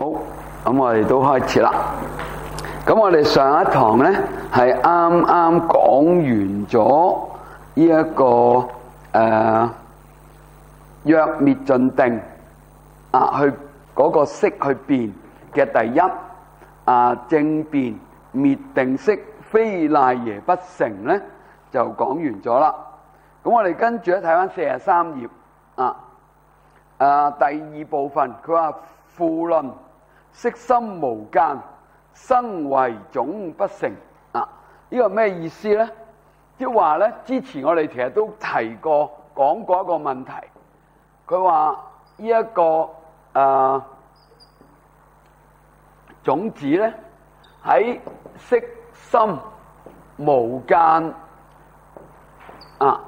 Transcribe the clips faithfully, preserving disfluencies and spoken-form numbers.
好，咁我哋都開始啦。咁我哋上一堂呢係啱啱講完咗呢一個誒約滅盡定啊，去嗰個色去變嘅第一啊正變滅定色非賴耶不成呢，就講完咗啦。咁我哋跟住咧睇翻四十三頁啊，誒第二部分佢話附論色心無間，生為種不成啊！呢個咩意思呢？即係話呢，之前我哋其實都提過講過一個問題。佢話呢一個誒、呃、種子呢，喺色心無間啊，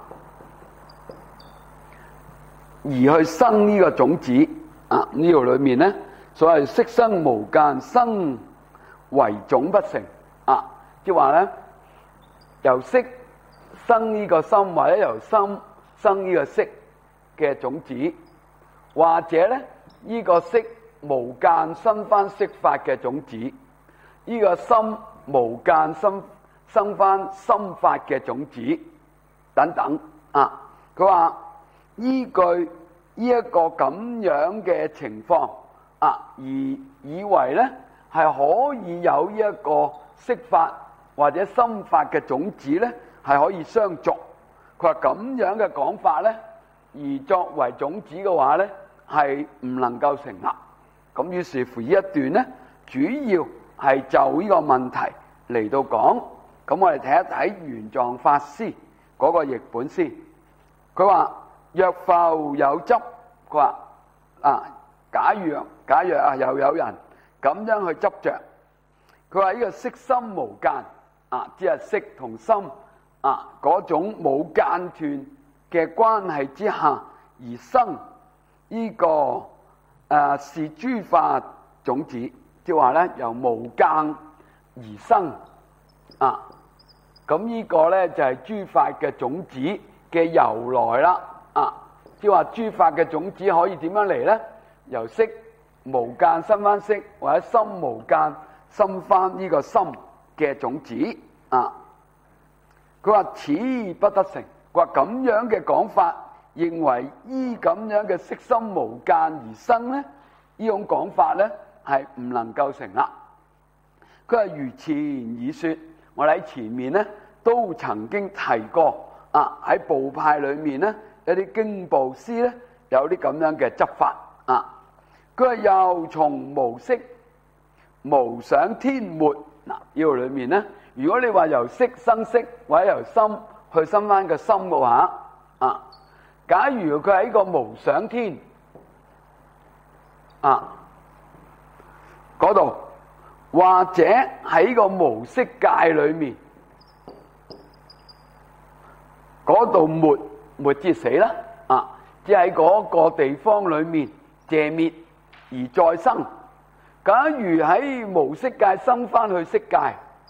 而去生呢個種子啊，呢度裏面呢，所謂色生無間，生為種不成啊，即係話咧，由色生呢個心，或者由心生呢個色嘅種子，或者咧呢、這個色無間生翻色法嘅種子，呢、這個心無間生生翻心法嘅種子等等啊。佢話依據呢一個咁樣嘅情況啊，而以為咧係可以有呢一個色法或者心法嘅種子咧，係可以相續。佢話咁樣嘅講法咧，而作為種子嘅話咧，係唔能夠成立。咁於是乎呢一段咧，主要係就呢個問題嚟到講。咁我哋睇一睇玄奘法師嗰個譯本先。佢話若復有執，佢話啊，假如假如啊，又有人咁樣去執着，佢話呢個色心無間啊，即係色同心啊嗰種冇間斷嘅關係之下而生呢、這個誒、啊、是諸法種子，即係話咧由無間而生啊，咁呢個咧就係、是、諸法嘅種子嘅由來啦啊，即係話諸法嘅種子可以點樣嚟咧？由色無間生翻色，或者心無間生翻呢個心嘅種子啊。佢話此不得成，佢話咁樣嘅講法，認為依咁樣嘅色心無間而生咧，呢種講法咧係唔能夠成立。佢話如前已說，我哋喺前面咧都曾經提過啊，喺部派裏面咧有啲經部師咧有啲咁樣嘅執法啊。佢話又從無色無想天末嗱，呢度裏面咧，如果你話由色生色，或者由心去生翻個心嘅話啊，假如佢喺個無想天啊嗰度，或者喺個無色界裏面嗰度末末至死啦啊，即係喺嗰個地方裏面謝滅而再生。假如喺無色界生翻去色界，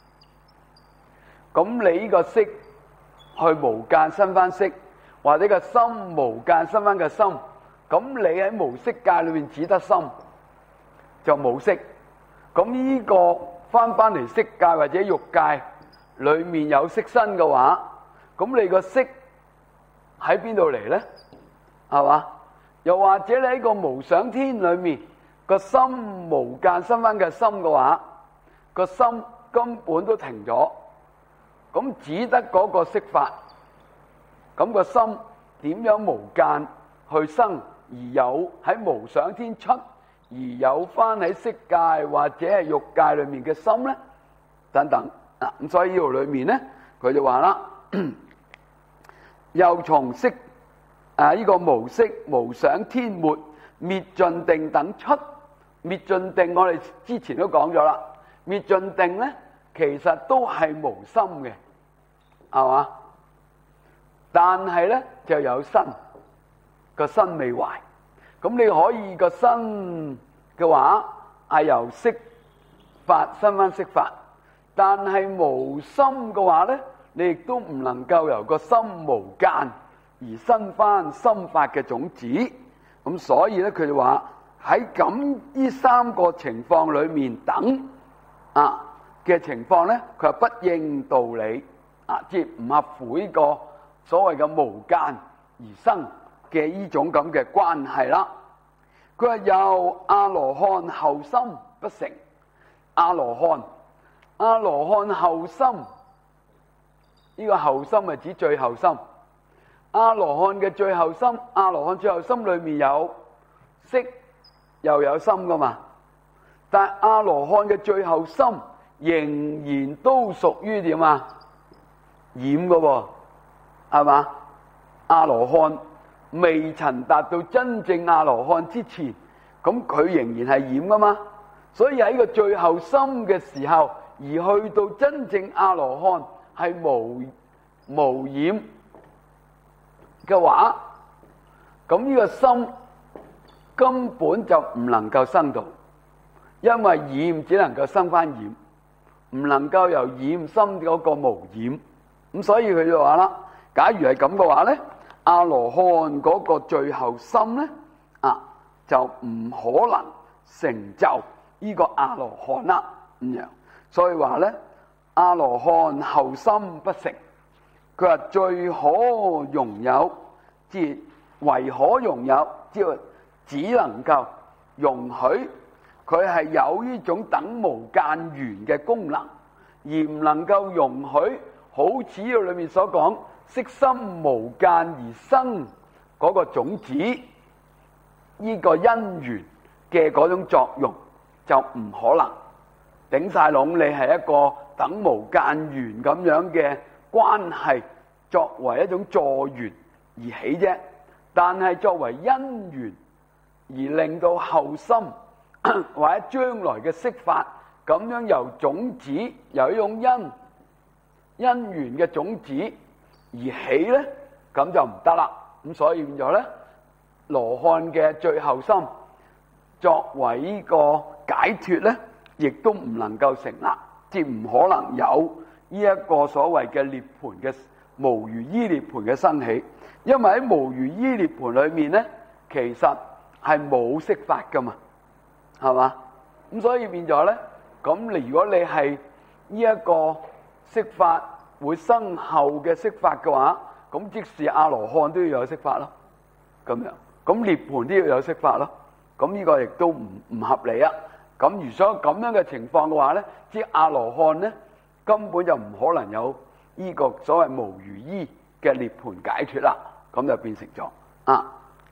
咁你呢個色去無間生翻色，或者個心無間生翻個心，咁你喺無色界裏面只得心就冇色。咁呢個翻翻嚟色界或者欲界裏面有色身嘅話，咁你個色喺邊度嚟呢？係嘛？又或者你喺個無想天裏面個心無間生翻嘅心嘅話，個心根本都停咗，咁只得嗰個色法，咁個心點樣無間去生，而有喺無想天出，而有翻喺色界或者係欲界裏面嘅心呢？等等啊，咁所以呢度裏面呢，佢就話啦，又從色啊呢個無色無想天末滅盡定等出。滅盡定我哋之前都講咗啦，滅盡定咧其實都係無心嘅，係嘛？但係咧就有身，個身未壞。咁你可以個身嘅話係由色法生翻色法，但係無心嘅話咧，你亦都唔能夠由個心無間而生翻心法嘅種子。咁所以咧佢就話喺咁呢三個情況裏面等啊嘅情況咧，佢係不應道理啊，即係唔合乎呢個所謂嘅無間而生嘅呢種咁嘅關係啦。佢話又阿羅漢後心不成，阿羅漢阿羅漢後心，呢個後心係指最後心。阿羅漢嘅最後心，阿羅漢最後心裏面有色又有心噶嘛，但係阿羅漢嘅最後心仍然都屬於點啊？染噶喎，係嘛？阿羅漢未曾達到真正阿羅漢之前，咁佢仍然係染噶嘛？所以喺個最後心嘅時候，而去到真正阿羅漢係無無染嘅話，咁呢個心根本就唔能夠生到，因為染只能夠生翻染，唔能夠由染生嗰個無染。咁所以佢就話啦，假如係咁嘅話咧，阿羅漢嗰個最後心咧啊，就唔可能成就呢個阿羅漢啦咁樣。所以話咧，阿羅漢後心不成。佢話最可容有，即係唯可容有，即係只能夠容許佢係有呢種等無間緣嘅功能，而唔能夠容許好似呢個裏面所講色心無間而生嗰個種子，呢個因緣嘅嗰種作用就唔可能頂晒籠。你係一個等無間緣咁樣嘅關係作為一種助緣而起啫，但係作為因緣而令到後心或者將來嘅色法咁樣由種子由一種因因緣嘅種子而起咧，咁就唔得啦。咁所以變咗咧，羅漢嘅最後心作為呢個解脫咧，亦都唔能夠成立，即係唔可能有呢一個所謂嘅涅槃嘅無餘依涅槃嘅生起，因為喺無餘依涅槃裏面咧，其實係冇色法噶嘛，係嘛？咁所以變咗咧，咁你如果你係呢一個色法會生後嘅色法嘅話，咁即使阿羅漢都要有色法咯，咁樣，咁涅槃都要有色法咯，咁呢個亦都唔唔合理啊！咁如果咁樣嘅情況嘅話咧，即係阿羅漢咧根本就唔可能有呢個所謂無餘依嘅涅槃解脫啦，咁就變成咗啊！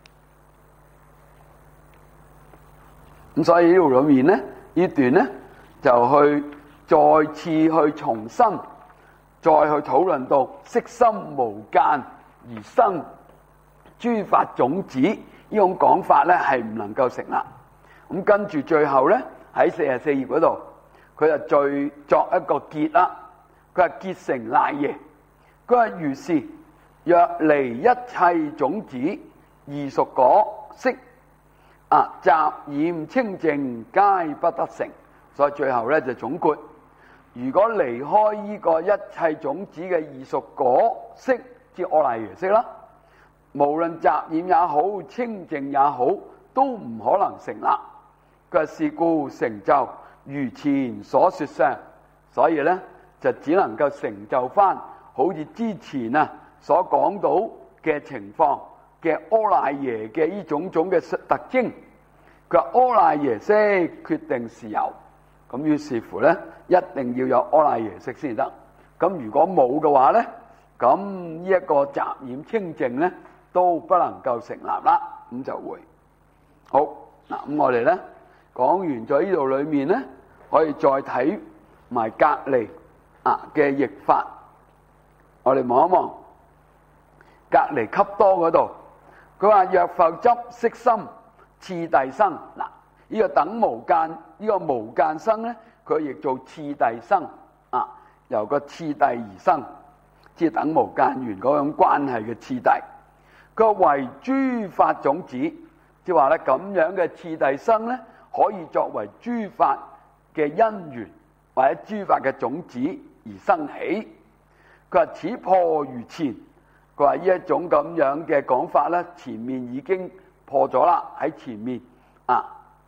咁所以呢度裏面咧，呢段咧就去再次去重新再去討論到色心無間而生諸法種子呢種講法咧係唔能夠成立。咁跟住最後咧喺四十四頁嗰度，佢就再作一個結啦。佢話結成賴耶，佢話如是若離一切種子異熟果色啊雜染清淨皆不得成。所以最後咧就總括，如果離開呢個一切種子嘅異熟果色，即阿賴耶識啦，無論雜染也好，清淨也好，都唔可能成立。佢話是故成就如前所說相，所以咧就只能夠成就翻好似之前啊所講到嘅情況嘅阿賴耶嘅呢種種嘅特徵。佢話阿賴耶識決定是有，咁於是乎咧一定要有阿賴耶識先得。咁如果冇嘅話咧，咁呢一個雜染清淨咧都不能夠成立啦。咁就會好嗱。咁我哋咧講完咗呢度裏面咧，可以再睇埋隔離啊嘅譯法。我哋望一望隔離笈多嗰度，佢話若復執色心次第生。嗱，呢個等無間呢個無間生咧，佢亦做次第生啊，由個次第而生，即係等無間緣嗰種關係嘅次第。佢為諸法種子，即係話咧咁樣嘅次第生咧，可以作為諸法嘅因緣或者諸法嘅種子而生起。佢話此破如前，佢話呢一種咁樣嘅講法咧，前面已經破咗啦。喺前面啊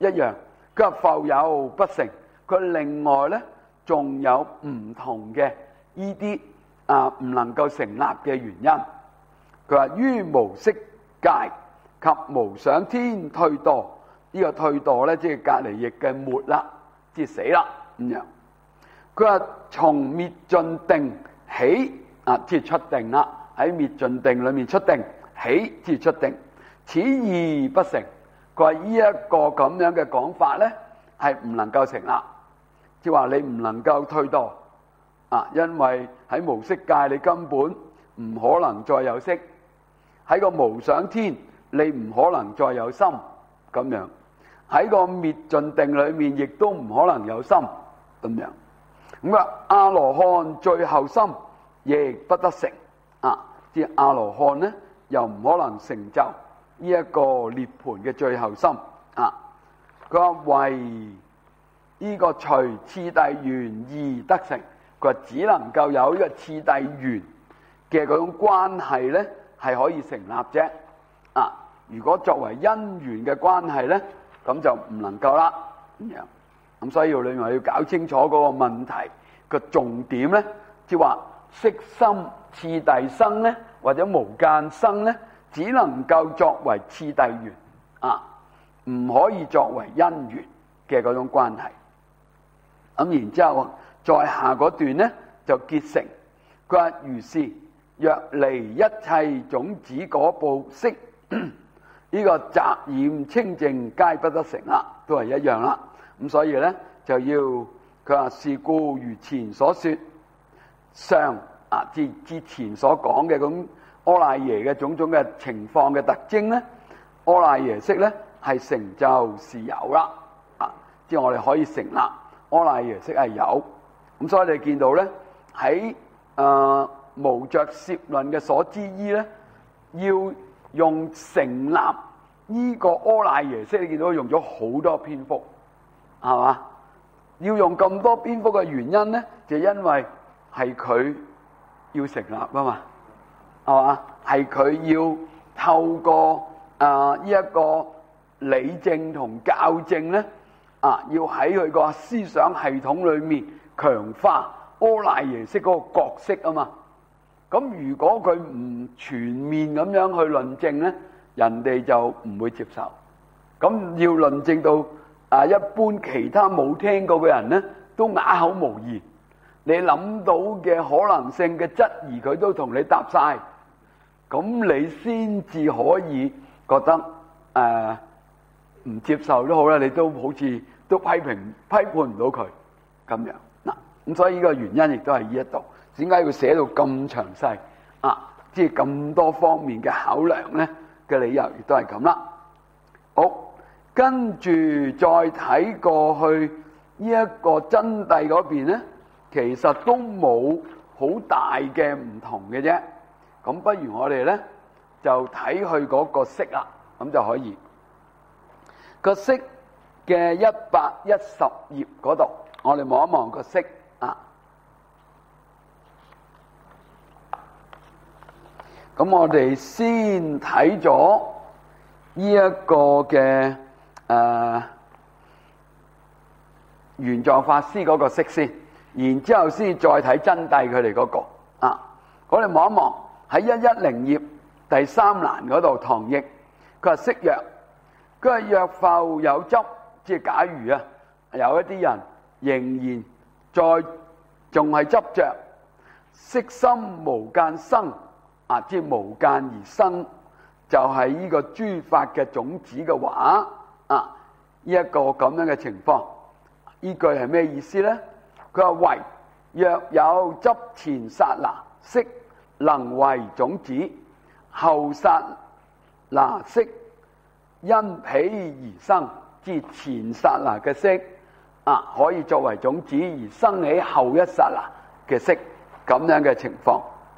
一樣。佢話復有不成，佢另外咧仲有唔同嘅呢啲啊唔能夠成立嘅原因。佢話於無色界及無想天退墮，呢、這個退墮咧即係隔離譯嘅沒啦，即係死啦咁樣。佢話從滅盡定起啊，即係出定啦，喺滅盡定裏面出定起，即係出定，此義不成。佢話呢一個咁樣嘅講法咧係唔能夠成立，即係話你唔能夠退墮啊，因為喺無色界你根本唔可能再有色，喺個無想天你唔可能再有心咁樣，喺個滅盡定裏面亦都唔可能有心咁樣。咁啊，阿羅漢最後心亦不得成啊！即係阿羅漢咧，又唔可能成就呢一個涅槃嘅最後心啊！佢話為呢個隨次第緣而得成，佢話只能夠有呢個次第緣嘅嗰種關係咧，係可以成立啫啊！如果作為因緣嘅關係咧，咁就唔能夠啦咁樣。咁所以要另外要搞清楚嗰個問題個重點咧，即係話色心次第生咧，或者無間生咧，只能夠作為次第緣啊，唔可以作為因緣嘅嗰種關係。咁然之後再下嗰段咧就結成，佢話如是若離一切種子果報色，呢個雜染清淨皆不得成啦，都係一樣啦。咁所以咧就要佢話是故如前所說上啊，之之前所講嘅咁阿賴耶嘅種種嘅情況嘅特徵咧，阿賴耶識咧係成就是有啦啊，即係我哋可以成立阿賴耶識係有。咁所以你見到咧喺誒無着攝論嘅所知依咧，要用成立呢個阿賴耶識，你見到用咗好多篇幅。係嘛？要用咁多篇幅嘅原因咧，就因為係佢要成立啊嘛，係嘛？係佢要透過啊呢一個理證同教證咧，啊要喺佢個思想系統裏面強化阿賴耶識嗰個角色啊嘛。咁如果佢唔全面咁樣去論證咧，人哋就唔會接受。咁要論證到啊！一般其他冇聽過嘅人咧，都啞口無言。你諗到嘅可能性嘅質疑，佢都同你答晒，咁你先至可以覺得誒唔、呃、接受都好啦。你都好似都批評批判唔到佢咁樣嗱。咁所以呢個原因亦都係呢一度，點解要寫到咁詳細啊？即係咁多方面嘅考量咧嘅理由，亦都係咁啦。好。跟住再睇過去呢一個真諦嗰邊咧，其實都冇好大嘅唔同嘅啫。咁不如我哋咧就睇去嗰個色啦，咁就可以。個色嘅一百一十頁嗰度，我哋望一望個色啊。咁我哋先睇咗呢一個嘅。誒、呃，玄奘法師嗰個色先，然之後先再睇真諦佢哋嗰個啊。我哋望一望喺一一零頁第三欄嗰度唐譯，佢話色曰，佢話若復有執，即係假如啊，有一啲人仍然再仲係執着色心無間生啊，即係無間而生，就係、是、呢個諸法嘅種子嘅話。啊！呢一個咁樣嘅情況，呢句係咩意思咧？佢話唯若有執前剎那色能為種子，後剎那色因彼而生，即前剎那嘅色啊，可以作為種子而生起後一剎那嘅色，咁樣嘅情況。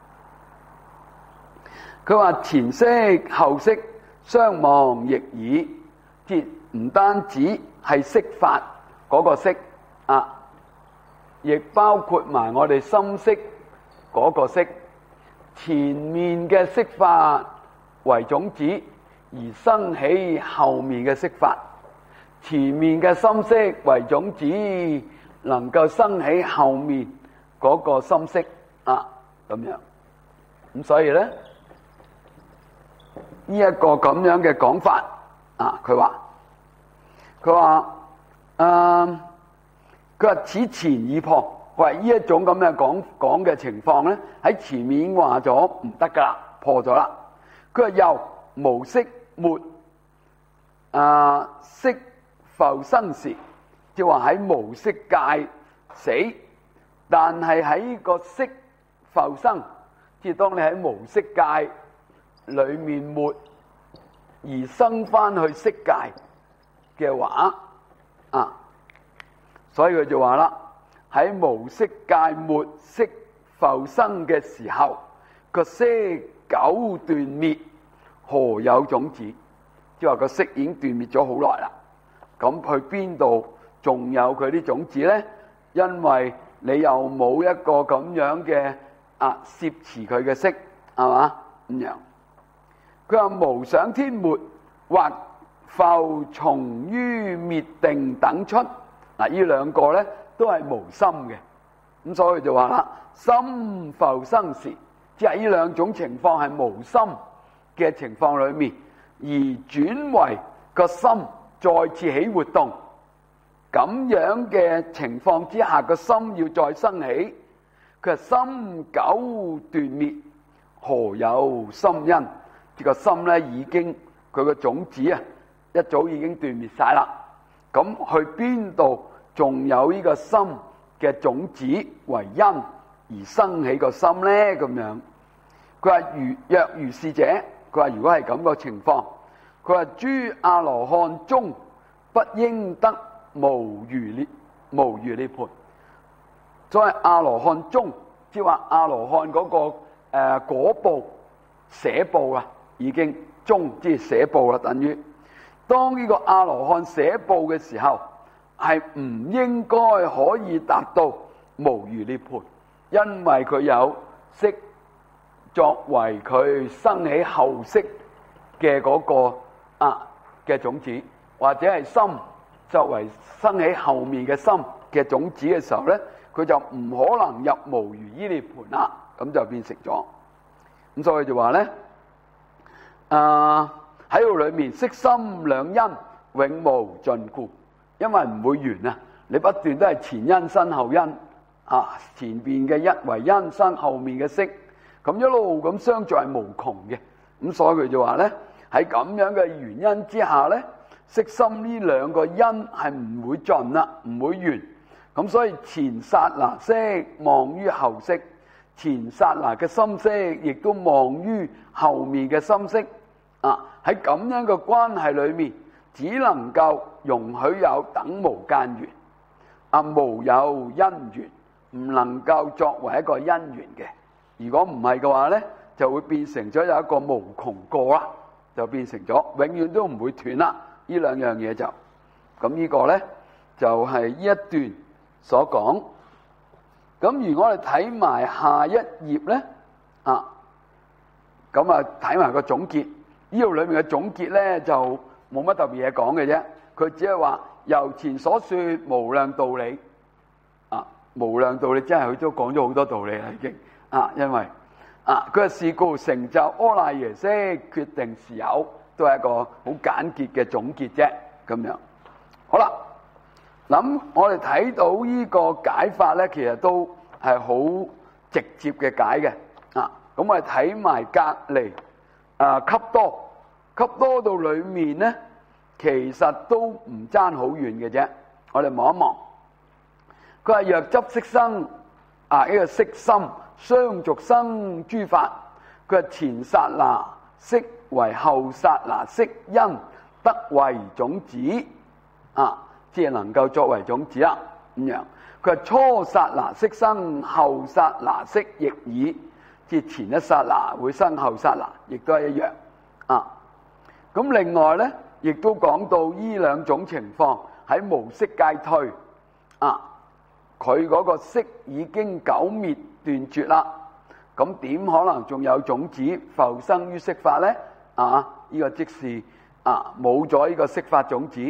佢話前色後色相忘亦已。即唔單止係色法嗰個色啊，亦包括埋我哋心識嗰個色。前面嘅色法為種子，而生起後面嘅色法。 前面嘅心識為種子，能夠生起後面嗰個心識啊，咁樣。咁所以咧，呢、這、一個咁樣嘅講法啊，佢話佢話誒，佢話此前已破。佢話呢一種咁嘅講講嘅情況咧，喺前面話咗唔得噶啦，破咗啦。佢話又無色沒啊色復生時，即係話喺無色界死，但係喺個色復生，即係當你喺無色界裏面沒而生翻去色界嘅話啊，所以佢就話啦。喺無色界沒色復生嘅時候，個色久斷滅，何有種子？即係話個色已經斷滅咗好耐啦。咁去邊度仲有佢啲種子呢？因為你又冇一個咁樣嘅啊攝持佢嘅色，係嘛咁樣？佢話無想天沒或復從於滅定等出。嗱，呢兩個呢。都係無心嘅，咁所以就話啦，心復生時，即係呢兩種情況係無心嘅情況裏面，而轉為個心再次起活動，咁樣嘅情況之下，個心要再生起，佢係心久斷滅，何有心因？呢個心咧已經佢個種子啊，一早已經斷滅晒啦，咁去邊度？仲有呢個心嘅種子為因而生起個心呢？咁樣佢話如若如是者，佢話如果係咁個情況，佢話諸阿羅漢中不應得無餘涅無餘涅槃。所謂阿羅漢中，即係話阿羅漢嗰個誒果報捨報啊，已經中即係捨報啦，等於當呢個阿羅漢捨報嘅時候。係唔應該可以達到無餘涅槃，因為佢有色作為佢生起後識嘅嗰個啊嘅種子，或者係心作為生起後面嘅心嘅種子嘅時候咧，佢就唔可能入無餘依涅槃啦，咁就變成咗。咁所以就話咧，啊喺度裏面色心兩因永無盡故。因為唔會完啊！你不斷都係前因生後因啊，前邊嘅一為因生後面嘅色，咁一路咁相續係無窮嘅。咁所以佢就話咧，喺咁樣嘅原因之下咧，色心呢兩個因係唔會盡啦，唔會完。咁所以前剎那色望於後色，前剎那嘅心色亦都望於後面嘅心色啊！喺咁樣嘅關係裏面。只能夠容許有等無間緣，啊無有因緣，唔能夠作為一個因緣嘅。如果唔係嘅話咧，就會變成咗有一個無窮過啦，就變成咗永遠都唔會斷啦。呢兩樣嘢就咁呢個咧，就係呢一段所講。咁如果我哋睇埋下一頁咧，啊咁啊睇埋個總結，呢度裏面嘅總結咧就。冇乜特別嘢講嘅啫，佢只係話由前所說無量道理，啊無量道理真係佢都講咗好多道理啦已經，啊因為啊佢係是故成就阿賴耶識決定是有，都係一個好簡潔嘅總結啫咁樣。好啦，咁我哋睇到呢個解法咧，其實都係好直接嘅解嘅，啊咁我哋睇埋隔離啊笈多。笈多到裏面咧，其實都唔爭好遠嘅啫。我哋望一望，佢話若執色生啊，呢、這個色心相續生諸法，佢話前剎那色為後剎那色因得為種子啊，即係能夠作為種子啦咁樣。佢話初剎那色生，後剎那色亦已，即係前一剎那會生後剎那，亦都係一樣啊。咁另外咧，亦都講到呢兩種情況喺無色界退啊，佢嗰個色已經久滅斷絕啦，咁點可能仲有種子復生於色法咧？啊，呢、這個即是啊冇咗呢個色法種子，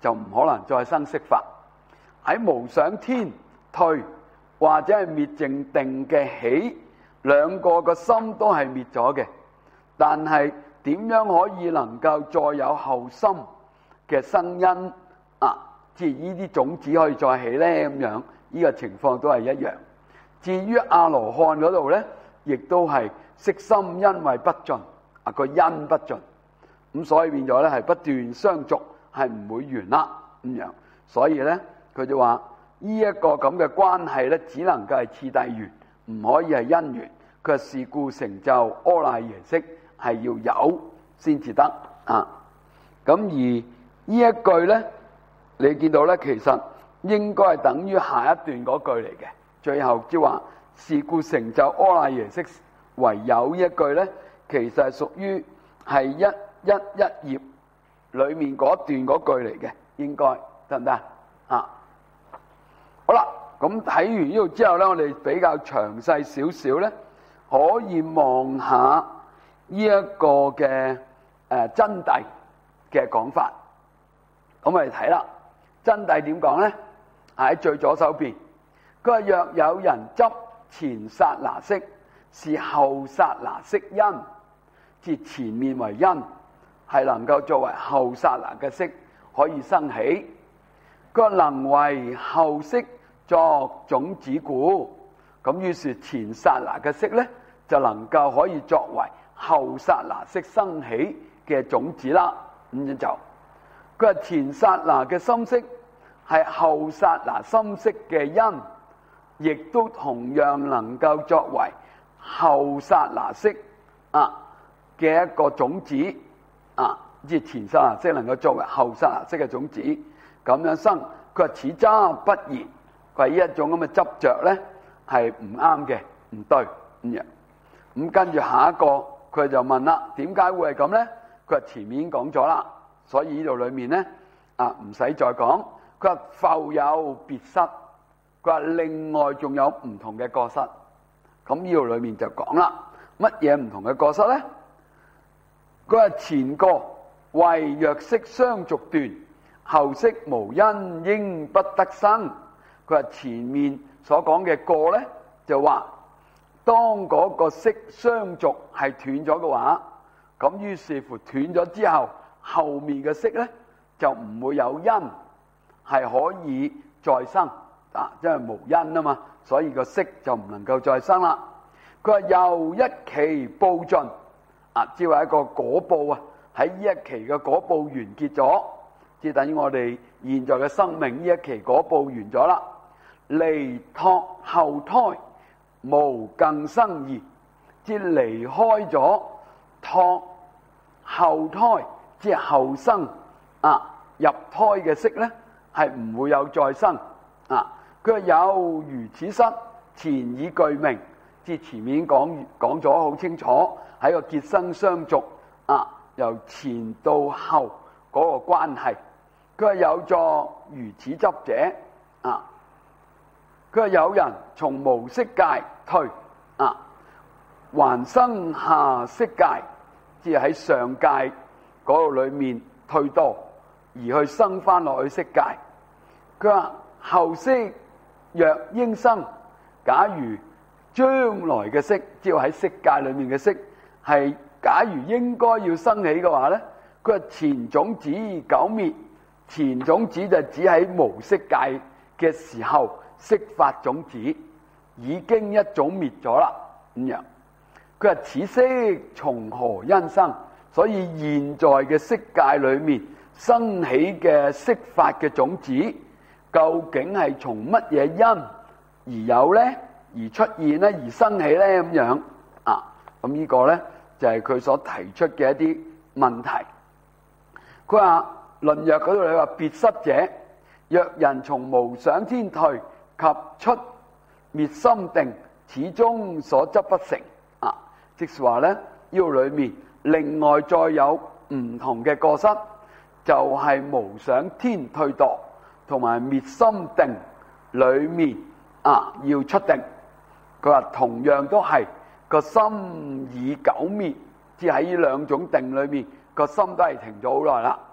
就唔可能再生色法。喺無想天退或者係滅淨定嘅起，兩個個心都係滅咗嘅。但係點樣可以能夠再有後心嘅生因啊？即係呢啲種子可以再起呢？咁樣呢個情況都係一樣。至於阿羅漢嗰度呢，亦都係色心因為不盡啊，個因不盡，咁所以變咗呢係不斷相續，係唔會完啦咁樣。所以呢，佢就話呢一個咁嘅關係呢，只能夠係次第緣，唔可以係因緣。佢話是故成就阿賴耶識係要有先至得啊。咁而呢一句呢，你見到呢，其實應該係等於下一段嗰句嚟嘅。最後即話是故成就阿賴耶識為有，呢一句呢，其實係屬於係一一一頁裏面嗰段嗰句嚟嘅，應該得唔得啊？好啦，咁睇完呢度之後呢，我哋比較詳細少少呢，可以望下呢一個嘅誒真諦嘅講法。咁我哋睇啦，真諦點講呢？喺最左手邊，佢話若有人執前剎那識，是後剎那識因，即前面為因，係能夠作為後剎那嘅識可以生起。佢話能為後識作種子故，咁於是前剎那嘅識呢，就能夠可以作為後剎那識生起嘅種子啦。咁樣就佢話前剎那嘅心識係後剎那心識嘅因，亦都同樣能夠作為後剎那識啊嘅一個種子啊，即係前剎那識能夠作為後剎那識嘅種子咁樣生。佢話此執不然，佢話呢一種咁嘅執着咧係唔啱嘅，唔對咁樣。咁跟住下一個佢就問啦，點解會係咁咧？佢話前面已經講咗啦，所以呢度裏面咧啊唔使再講。佢話復有別失，佢話另外仲有唔同嘅過失。咁呢度裏面就講啦，乜嘢唔同嘅過失咧？佢話前個為若識相續斷，後識無因應不得生。佢話前面所講嘅過咧，就話當嗰個識相續係斷咗嘅話，咁於是乎斷咗之後，後面嘅識咧就唔會有因係可以再生啊，因為無因啊嘛，所以個識就唔能夠再生啦。佢話又一期報盡啊，即係一個果報啊，喺呢一期嘅果報完結咗，即係等於我哋現在嘅生命呢一期果報完咗啦。離託後胎無更生義，即係離開咗託後胎，即係後生啊入胎嘅識咧，係唔會有再生啊。佢話有如此失，前已具名，即係前面講講咗好清楚，喺個結生相續啊，由前到後嗰個關係。佢話有作如此執者啊，佢話有人從無色界退啊，還生下色界，即係喺上界嗰度裏面退墮，而去生翻落去色界。佢話後識若應生，假如將來嘅識，即係喺色界裏面嘅識，係假如應該要生起嘅話咧，佢話前種子久滅，前種子就只喺無色界嘅時候識發種子，已經一種滅咗啦咁樣。佢話此識從何因生？所以現在嘅色界裏面生起嘅識發嘅種子，究竟係從乜嘢因而有呢？而出現呢？而生起呢？咁樣啊？咁呢個呢，就係佢所提出嘅一啲問題。佢話論藥嗰度你話別失者，若人從無想天退及出滅心定，始終所執不成啊！即是話呢，呢度裏面另外再有唔同嘅過失，就係、是、無想天退墮同埋滅心定裏面啊要出定。佢話同樣都係個心已久滅，即係喺呢兩種定裏面個心都係停咗好耐啦。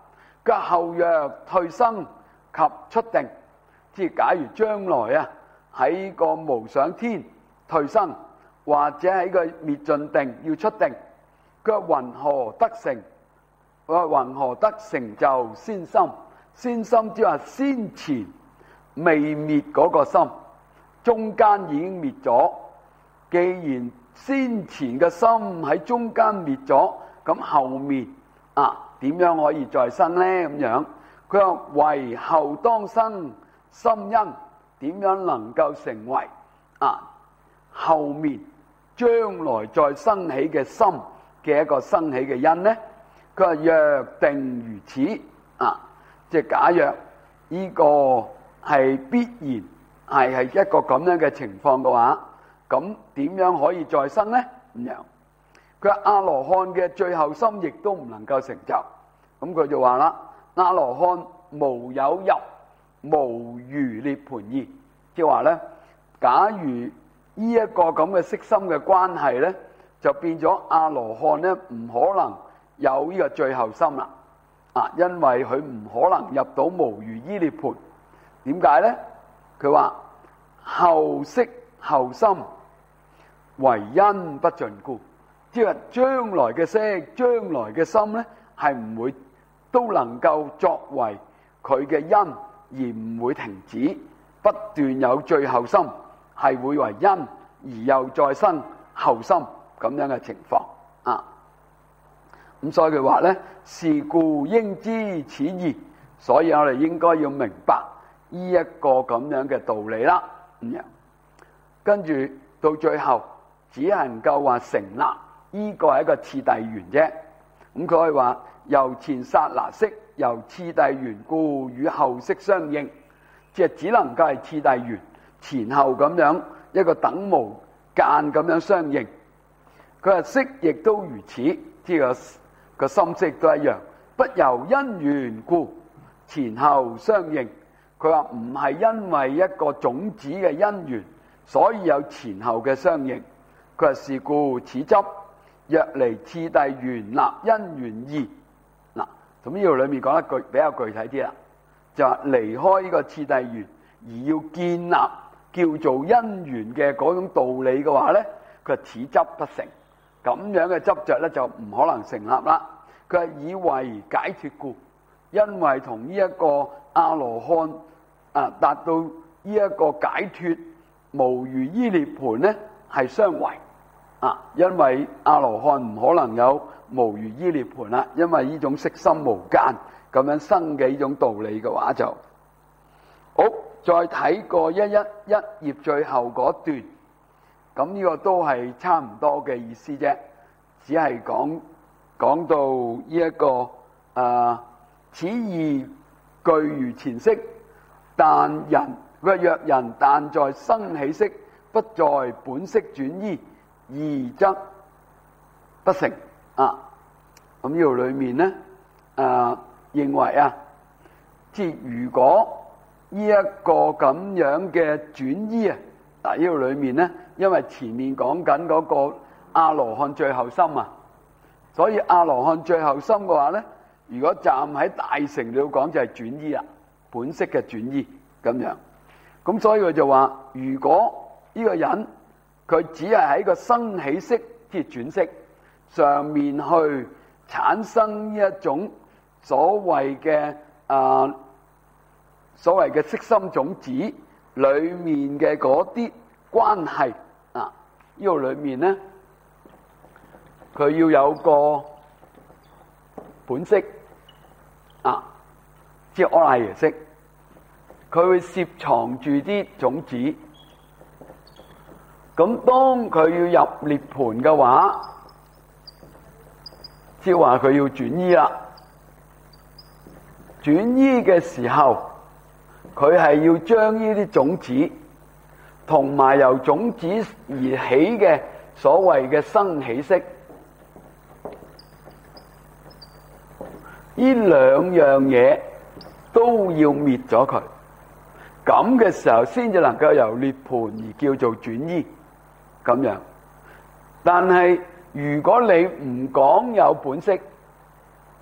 佢後若退生及出定，即係假如將來啊喺個無想天退生，或者喺個滅盡定要出定，佢云何得成？佢話云何得成就先心？先心即係話先前未滅嗰個心，中間已經滅咗。既然先前嘅心喺中間滅咗，咁後面啊點樣可以再生呢？咁樣佢話為後當生心因，點樣能夠成為啊後面將來再生起嘅心嘅一個生起嘅因呢？佢話若定如此啊，即係假若呢個係必然係係一個咁樣嘅情況嘅話，咁點樣可以再生呢？咁樣佢話阿羅漢嘅最後心亦都唔能夠成就，咁佢就話啦：阿羅漢無有入無餘涅槃意，即係話咧，假如呢一個咁嘅色心嘅關係咧，就變咗阿羅漢咧唔可能有呢個最後心啦，啊，因為佢唔可能入到無餘依涅槃。點解咧？佢話後色後心為因不盡故，即係將來嘅色、將來嘅心咧，係唔會都能夠作為佢嘅因，而唔會停止，不斷有最後心，係會為因而又再生後心咁樣嘅情況啊。咁所以佢話咧，是故應知此義，所以我哋應該要明白呢一個咁樣嘅道理啦。咁樣跟住到最後，只能夠話成立呢個係一個次第緣啫。咁佢可以話由前剎那識，由次第緣故與後識相應，即係只能夠係次第緣前後咁樣一個等無間咁樣相應。佢話識亦都如此，即係個個心識都一樣，不由因緣故前後相應。佢話唔係因為一個種子嘅因緣，所以有前後嘅相應。佢話是故此執若離次第緣立因緣義。嗱，咁呢度裏面講得具比較具體啲啦，就話離開呢個次第緣而要建立叫做因緣嘅嗰種道理嘅話咧，佢話此執不成，咁樣嘅執着咧就唔可能成立啦。佢係以為解脫故，因為同呢一個阿羅漢啊達到呢一個解脫無餘依涅槃咧係相違啊，因為阿羅漢唔可能有無餘依涅槃啦，因為呢種色心無間咁樣生嘅呢種道理嘅話就好。再睇過一一一頁最後嗰段，咁呢個都係差唔多嘅意思啫，只係講講到呢、這、一個誒、呃，此義具如前識，但人若人但在生起識，不在本識轉依，義則不成啊。咁呢度裏面咧誒、呃，認為啊，即係如果呢一個咁樣嘅轉依啊，嗱呢度裏面咧，因為前面講緊嗰個阿羅漢最後心啊，所以阿羅漢最後心嘅話咧，如果站喺大乘嚟講就係轉依啦，本色嘅轉依咁樣。咁所以佢就話，如果呢個人佢只係喺個生起識即係轉識上面去產生呢一種所謂嘅啊。所謂嘅色心種子裏面嘅嗰啲關係啊，呢度裏面咧，佢要有個本色啊，即係阿賴耶識，佢會攝藏住啲種子。咁當佢要入涅槃嘅話，即係話佢要轉依啦。轉依嘅時候，佢係要將呢啲種子同埋由種子而起嘅所謂嘅生起識，呢兩樣嘢都要滅咗佢，咁嘅時候先至能夠由涅槃而叫做轉依咁樣。但係如果你唔講有本識，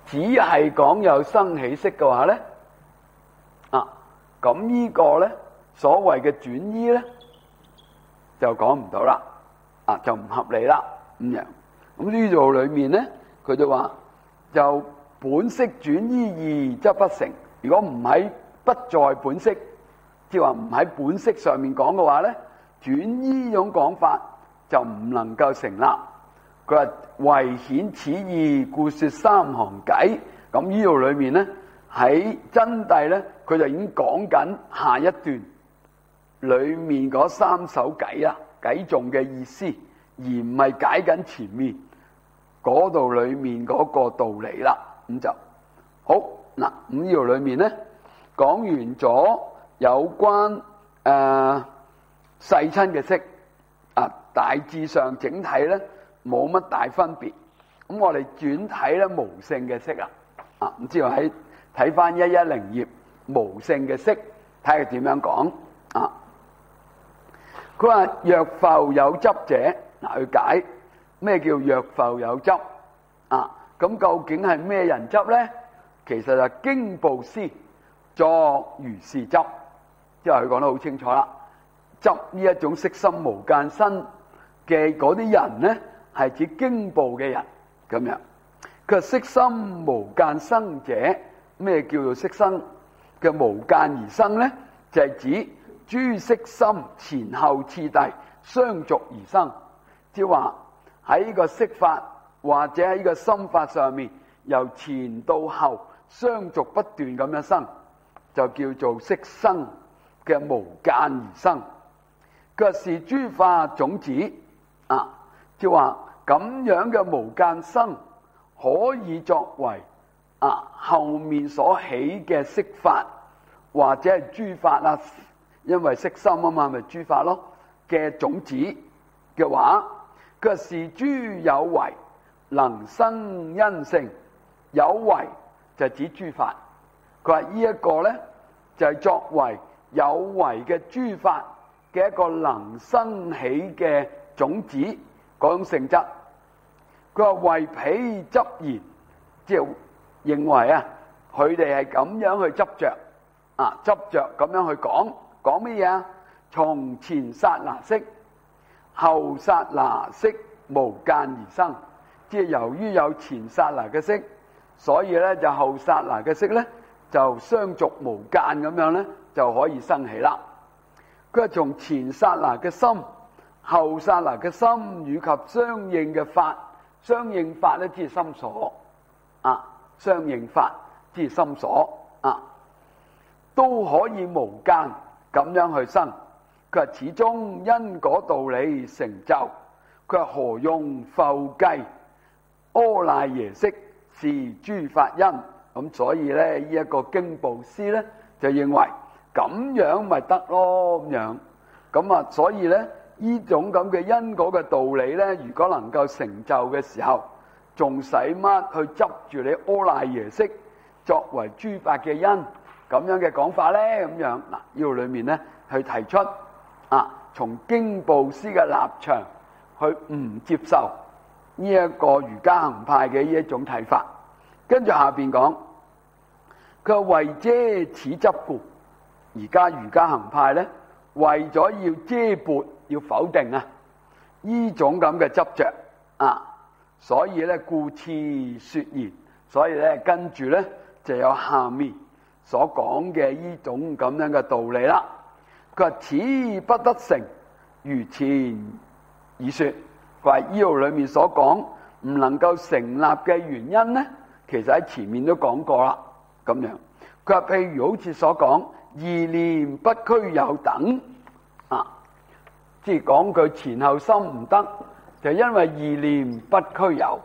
只係講有生起色嘅話咧，啊，咁呢個咧所謂嘅轉依咧就講唔到啦，啊，就唔合理啦咁樣。咁呢度裏面咧，佢就話就本色轉依義則不成。如果唔喺不在本色，即係話唔喺本色上面講嘅話咧，轉依呢種講法就唔能夠成立。佢話為顯此義，故說三行偈。咁呢度裏面咧，喺真諦咧，佢就已經講緊下一段裏面嗰三首偈啦，偈頌嘅意思，而唔係解緊前面嗰度裏面嗰個道理啦。咁就好嗱。咁呢度裏面咧講完咗有關誒、呃、世親嘅色啊，大致上整體咧冇乜大分別。咁我哋轉睇咧無性嘅色啊，啊唔知道喺睇翻一一零頁無性嘅色，睇下佢點樣講啊。佢話若復有執者，嗱去解咩叫若復有執啊？咁究竟係咩人執咧？其實就經部師作如是執，即係佢講得好清楚啦。執呢一種色心無間身嘅嗰啲人咧，係指經部嘅人咁樣。佢話色心無間生者，咩叫做色心嘅無間而生咧？就係、是、指諸色心前後次第相續而生，即係話喺呢個色法或者喺呢個心法上面，由前到後相續不斷咁樣生，就叫做色生嘅無間而生。佢話是諸法種子啊，即係話咁樣嘅無間生可以作為啊後面所起嘅色法或者係諸法啊，因為色心啊嘛，咪諸法咯嘅種子嘅話，佢話是諸有為能生因性，有為就指諸法。佢話呢一個咧就係、是、作為有為嘅諸法嘅一個能生起嘅種子嗰種性質。佢話為彼執言，即係認為啊，佢哋係咁樣去執着啊，執着咁樣去講講乜嘢啊？從前剎那識，後剎那識無間而生，即係由於有前剎那嘅識，所以咧就後剎那嘅識咧就相續無間咁樣咧就可以生起啦。佢話從前剎那嘅心，後剎那嘅心以及相應嘅法，相應法咧即係心所啊，相應法即係心所啊，都可以無間咁樣去生。佢話始終因果道理成就，佢話何用復計？阿賴耶識是諸法因。咁所以咧呢一個經部師咧就認為咁樣咪得咯咁樣。咁啊所以咧呢種咁嘅因果嘅道理咧，如果能夠成就嘅時候，仲使乜去執住你阿賴耶識作為諸法嘅因咁樣嘅講法咧？咁樣嗱，呢度裏面咧去提出啊，從經部師嘅立場去唔接受呢一個瑜伽行派嘅呢一種睇法。跟住下邊講，佢話為遮此執故，而家瑜伽行派咧為咗要遮撥要否定啊呢種咁嘅執着啊，所以咧故次說言，所以咧跟住咧就有下面所講嘅呢種咁樣嘅道理啦。佢話此不得成，如前已說。佢話呢度裏面所講唔能夠成立嘅原因咧，其實喺前面都講過啦。咁樣佢話譬如好似所講意念不俱有等啊，即係講佢前後心唔得，就因為意念不俱有，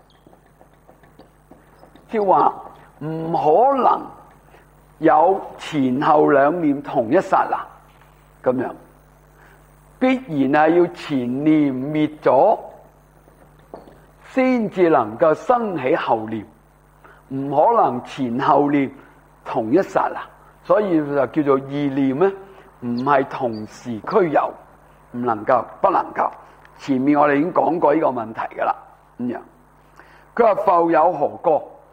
即係話唔可能有前後兩念同一剎那咁樣，必然係要前念滅咗，先至能夠生起後念，唔可能前後念同一剎那，所以就叫做意念咧，唔係同時俱有，唔能夠，不能夠。前面我哋已經講過呢個問題噶啦，咁樣佢話復有何過？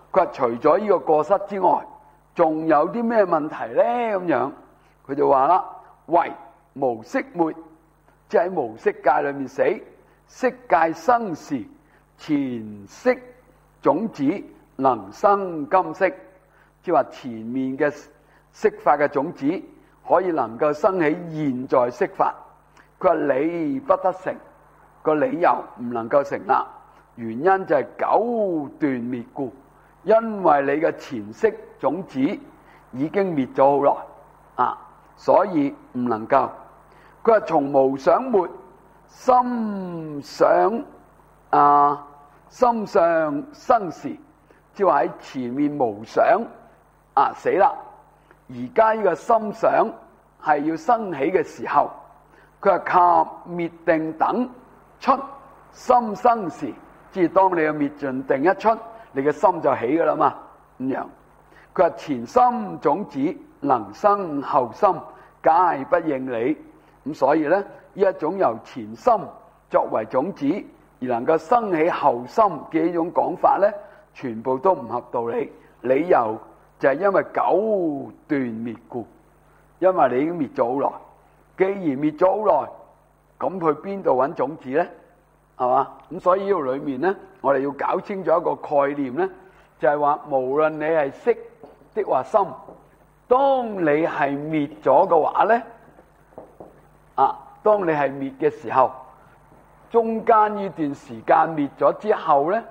佢話除咗呢個過失之外，仲有啲咩問題咧？咁樣佢就話啦：為無色滅，即係喺無色界裏面死，色界生時，前色種子能生今色，即係話前面嘅色法嘅種子可以能夠生起現在色法。佢話理不得成，個理由唔能夠成立，原因就係久斷滅故，因為你嘅前色種子已經滅咗好耐啊，所以唔能夠。佢話從無想末，心想啊，心上生時，即係話喺前面無想啊死啦，而家呢個心想係要生起嘅時候，佢話及滅定等出心生時，即係當你嘅滅盡定一出，你嘅心就起噶啦嘛。咁樣佢話前心種子能生後心，皆不應理。咁所以咧，呢一種由前心作為種子而能夠生起後心嘅呢種講法咧，全部都唔合道理。理由就係因為久斷滅故，因為你已經滅咗好耐。既然滅咗好耐，咁去邊度揾種子咧？係嘛？咁所以呢度裏面咧，我哋要搞清楚一個概念咧，就係話無論你係色的或心，當你係滅咗嘅話咧，啊，當你係滅嘅時候，中間呢段時間滅咗之後咧，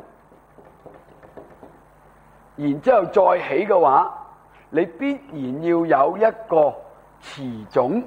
然之後再起嘅話，你必然要有一個持種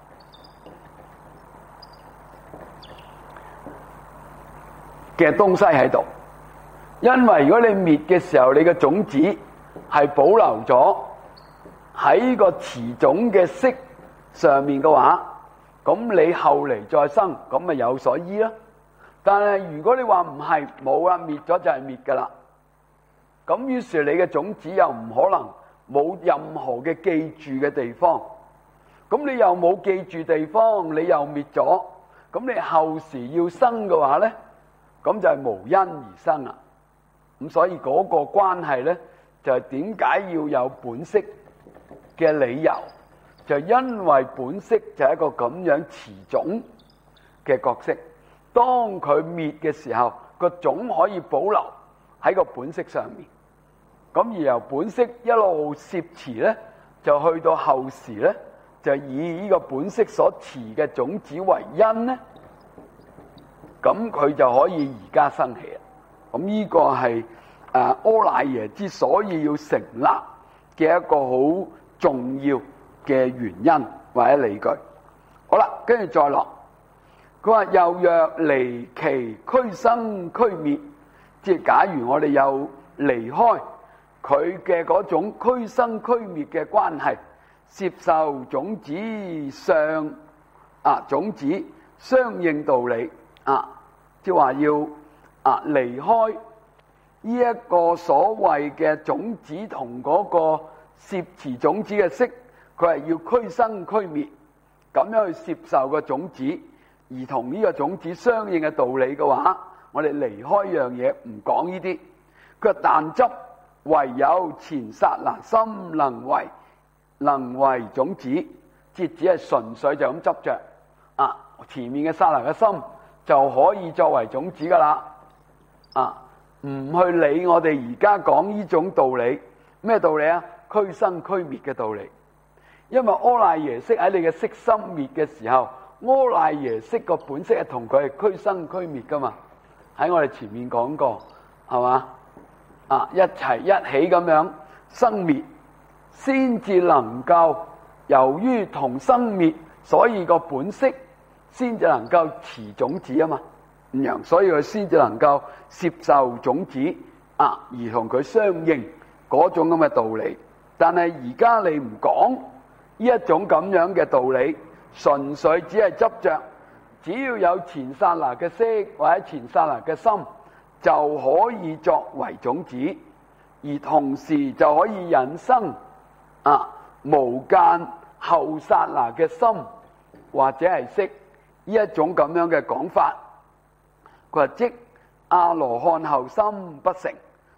嘅東西喺度。因為如果你滅嘅時候，你嘅種子係保留咗喺個持種嘅色上面嘅話，咁你後嚟再生，咁咪有所依啦。但係如果你話唔係，冇啊，滅咗就係滅噶啦。咁於是你嘅種子又唔可能冇任何嘅記住嘅地方。咁你又冇記住地方，你又滅咗，咁你後時要生嘅話咧，咁就係無因而生啊。咁所以嗰個關係咧，就係點解要有本色嘅理由，就因為本色就係一個咁樣持種嘅角色。當佢滅嘅時候，個種可以保留喺個本色上面。咁而由本色一路攝持咧，就去到後時咧，就以呢個本色所持嘅種子為因咧，咁佢就可以而家生起啦。咁呢個係誒阿賴耶之所以要成立嘅一個好重要嘅原因或者理據。好啦，跟住再落，佢話又若離其俱生俱滅，即係假如我哋又離開佢嘅嗰種俱生俱滅嘅關係，接受種子上啊種子相應道理啊，即係話要啊離開呢一個所謂嘅種子同嗰個攝持種子嘅色，佢係要俱生俱滅，咁樣去攝受個種子，而同呢個種子相應嘅道理嘅話，我哋離開一樣嘢唔講呢啲。佢話但執唯有前剎那心能為能為種子，即只係純粹就咁執着啊，前面嘅剎那嘅心就可以作為種子噶啦，啊，唔去理我哋而家講呢種道理。咩道理啊？俱生俱滅嘅道理。因為阿賴耶識喺你嘅色心滅嘅時候，阿賴耶識個本色係同佢係俱生俱滅噶嘛，喺我哋前面講過，係嘛？啊，一齊一起咁樣生滅，先至能夠由於同生滅，所以個本色先至能夠持種子啊嘛，咁樣，所以佢先至能夠攝受種子啊，而同佢相應嗰種咁嘅道理。但係而家你唔講呢一種咁樣嘅道理，純粹只係執着，只要有前剎那嘅色或者前剎那嘅心，就可以作為種子，而同時就可以引生啊無間後剎那嘅心或者係色，呢一種咁樣嘅講法。佢話即阿羅漢後心不成，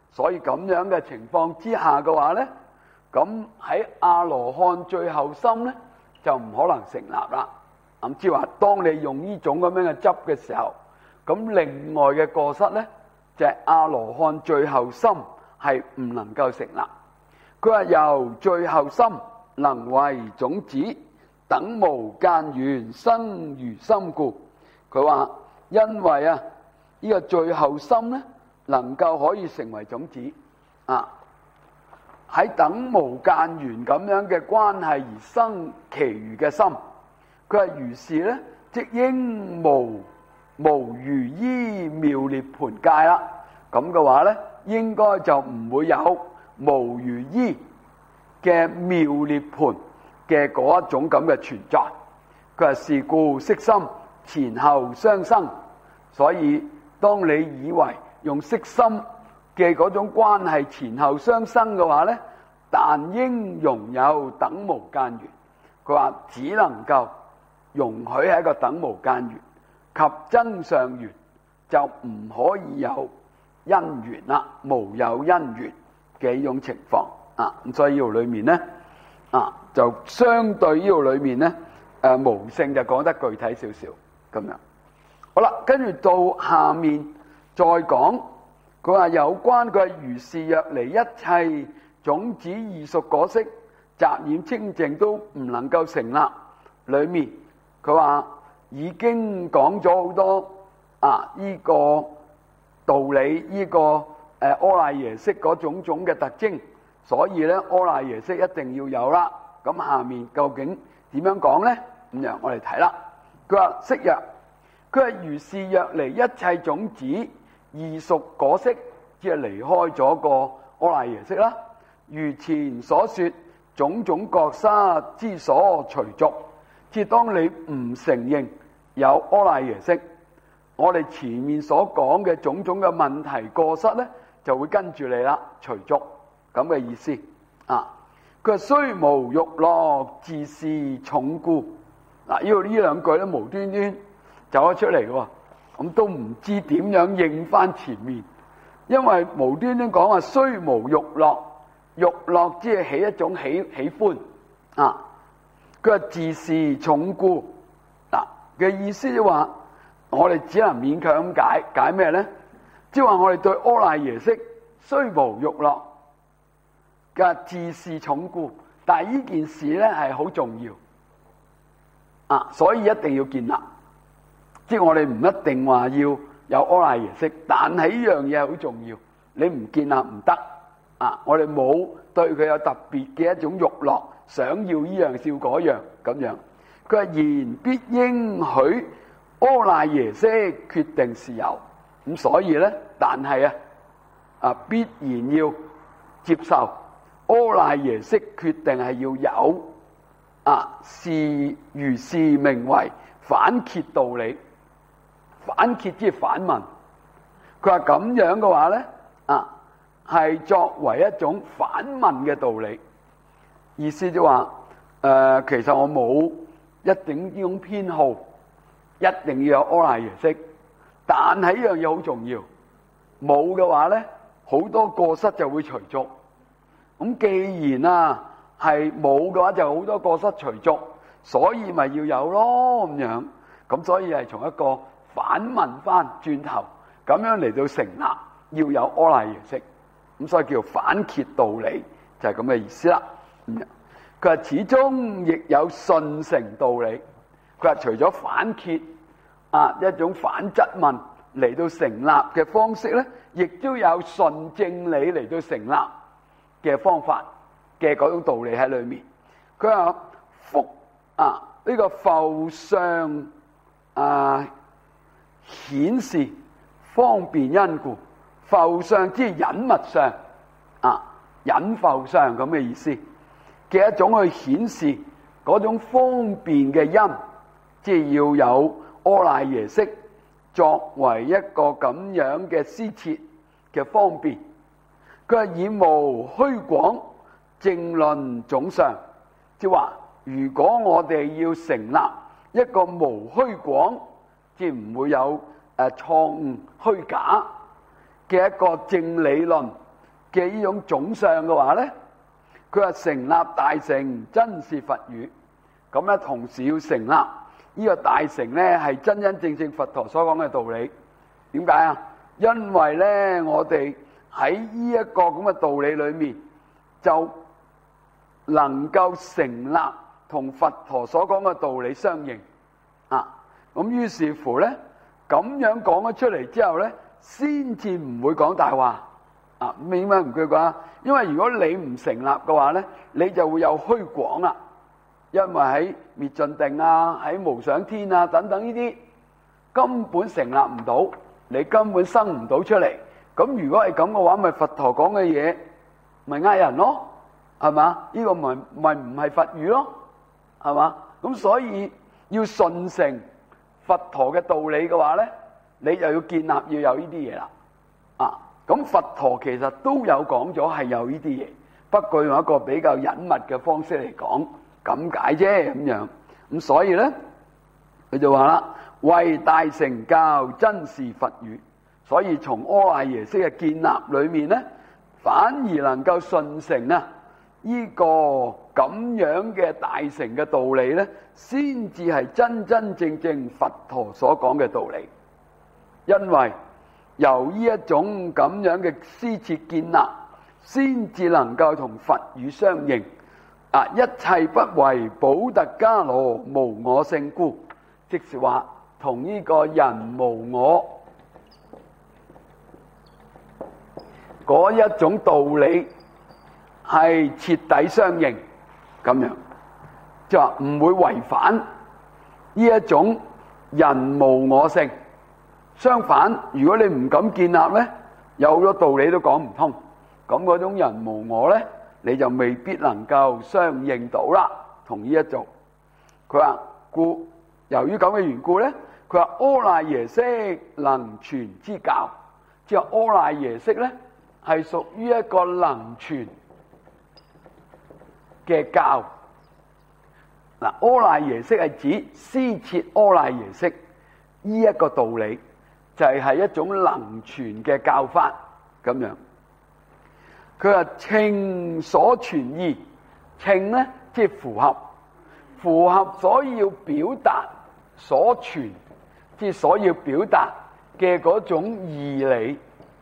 所以咁樣嘅情況之下嘅話咧，咁喺阿羅漢最後心咧就唔可能成立啦。咁即係話，當你用呢種咁樣嘅執嘅時候，咁另外嘅過失咧就係阿羅漢最後心係唔能夠成立。佢話由最後心能為種子，等無間緣生如心故。佢話因為啊呢、這個最後心咧能夠可以成為種子啊，喺等無間緣咁樣嘅關係而生其餘嘅心。佢話如是咧，即應無無餘依妙涅槃界啦。咁嘅話咧，應該就唔會有無餘依嘅妙涅槃嘅嗰一種咁嘅存在。佢話是故色心前後相生，所以當你以為用色心嘅嗰種關係前後相生嘅話咧，但應容有等無間緣。佢話只能夠容許係一個等無間緣，及增上緣就唔可以有因緣啦，無有因緣嘅呢種情況啊。咁所以呢度裏面咧啊，就相對呢度裏面咧誒無性就講得具體少少咁樣。好啦，跟住到下面再講，佢話有關佢係如是若離一切種子異熟果色雜染清淨都唔能夠成立裏面，佢話已經講咗好多啊呢、這個道理，呢、這個誒阿賴耶識嗰種種嘅特徵，所以咧阿賴耶識一定要有啦。咁下面究竟點樣講咧？咁樣我哋睇啦。佢話色曰，佢係如是若離一切種子異熟果色，即係離開咗個阿賴耶識啦。如前所說，種種覺沙之所隨逐，即係當你唔承認有阿賴耶識，我哋前面所講嘅種種嘅問題過失咧，就會跟住你啦，隨逐咁嘅意思啊。佢話雖無欲樂，自是重故。嗱，呢度呢兩句咧無端端走咗出嚟喎，咁都唔知點樣應翻前面，因為無端端講話雖無欲樂，欲樂即係起一種喜喜歡啊。佢話自是重故嗱嘅意思就話，我哋只能勉強咁解解咩咧？即係話我哋對阿賴耶識雖無欲樂嘅自是重故，但係呢件事咧係好重要啊，所以一定要建立。即係我哋唔一定話要有阿賴耶識，但係呢樣嘢好重要，你唔建立唔得啊！我哋冇對佢有特別嘅一種欲樂，想要呢樣笑嗰樣咁樣。佢話然必應許阿賴耶識決定是有，咁所以咧，但係啊啊必然要接受阿賴耶識決定係要有啊，是如是名為反詰道理。反詰即係反問，佢話咁樣嘅話咧啊，係作為一種反問嘅道理，意思就話誒、呃，其實我冇一定呢種偏好，一定要有阿賴耶識，但係呢樣嘢好重要，冇嘅話咧，好多過失就會隨逐。咁既然啊係冇嘅話，就好多過失隨逐，所以咪要有咯咁樣。咁所以係從一個反問翻轉頭，咁樣嚟到成立要有阿賴耶識，咁所以叫反詰道理，就係咁嘅意思啦。佢話始終亦有順承道理，佢話除咗反詰啊一種反質問嚟到成立嘅方式咧，亦都有順正理嚟到成立嘅方法嘅嗰種道理喺裏面。佢話復啊呢、這個復相啊。顯示方便因故，復相即係隱密相啊，隱復相咁嘅意思嘅一種去顯示嗰種方便嘅因，即係要有阿賴耶識作為一個咁樣嘅施設嘅方便。佢係以無虛廣正論總相，即係話如果我哋要成立一個無虛廣，即係唔會有誒錯誤虛假嘅一個正理論嘅呢種總相嘅話咧，佢話成立大乘真是佛語，咁咧同時要成立呢個大乘咧係真真正正佛陀所講嘅道理。點解啊？因為咧我哋喺呢一個咁嘅道理裏面，就能夠成立同佛陀所講嘅道理相應啊。咁於是乎咧，咁樣講咗出嚟之後咧，先至唔會講大話啊。明白唔句話？因為如果你唔成立嘅話咧，你就會有虛廣啦。因為喺滅盡定啊，喺無想天啊等等呢啲根本成立唔到，你根本生唔到出嚟。咁如果係咁嘅話，咪佛陀講嘅嘢咪呃人咯，係嘛？呢個咪咪唔係佛語咯，係嘛？咁所以要順承佛陀嘅道理嘅話咧，你就要建立要有呢啲嘢啦。啊，咁佛陀其實都有講咗係有呢啲嘢，不過用一個比較隱密嘅方式嚟講，咁解啫咁樣。咁所以咧，佢就話啦，為大乘教真是佛語。所以從阿賴耶識嘅建立裏面咧，反而能夠順承啊呢個咁樣嘅大乘嘅道理咧，先至係真真正正佛陀所講嘅道理。因為由呢一種咁樣嘅施設建立，先至能夠同佛語相應。啊，一切不為補特伽羅無我性故，即是話同呢個人無我嗰一種道理係徹底相應，咁樣即係話唔會違反呢一種人無我性。相反，如果你唔敢建立咧，有好多道理都講唔通，咁嗰種人無我咧，你就未必能夠相應到啦。同呢一種，佢話故由於咁嘅緣故咧，佢話阿賴耶識能傳之教，即係阿賴耶識咧，係屬於一個能傳嘅教。嗱，阿賴耶識係指施設阿賴耶識呢一個道理，就係、是、一種能傳嘅教法咁樣。佢話稱所傳義，稱咧即係符合，符合所要表達所傳，即係所要表達嘅嗰種義理。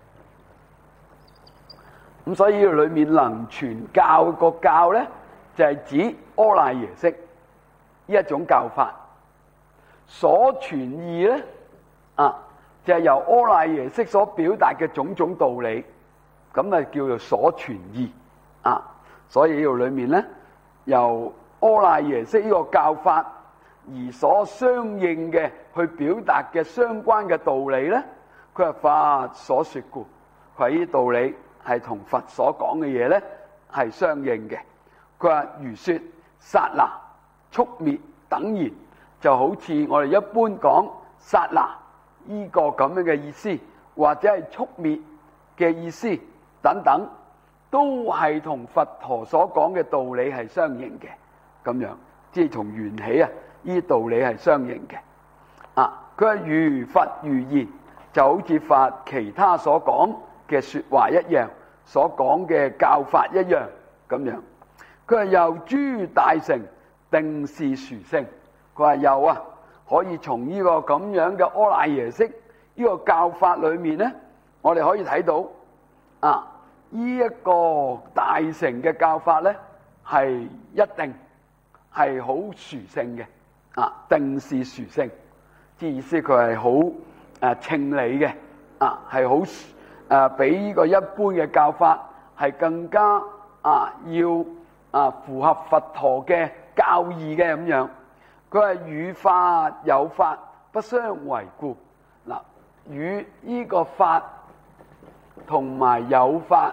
咁所以裏面能傳教個教咧，就係、是、指阿賴耶識呢一種教法。所傳義咧，啊，就係、是、由阿賴耶識所表達嘅種種道理，咁啊叫做所傳義啊。所以呢度裏面咧，由阿賴耶識呢個教法而所相應嘅去表達嘅相關嘅道理咧，佢係法所說故，佢呢啲道理係同佛所講嘅嘢咧係相應嘅。佢話如說剎那、速滅等言，就好似我哋一般講剎那呢個咁樣嘅意思，或者係速滅嘅意思等等，都係同佛陀所講嘅道理係相應嘅。咁樣即係從緣起啊，呢啲道理係相應嘅。啊，佢話如佛如言，就好似佛其他所講嘅說話一樣，所講嘅教法一樣咁樣。佢話又諸大乘定是殊勝，佢話又啊可以從呢個咁樣嘅阿賴耶識呢個教法裏面咧，我哋可以睇到啊呢一個大乘嘅教法咧係一定係好殊勝嘅。啊，定是殊勝，即意思佢係好誒稱理嘅。啊，係好誒比呢個一般嘅教法係更加啊要啊符合佛陀嘅教義嘅咁樣。佢係與法有法不相違故。嗱，與呢個法同埋有法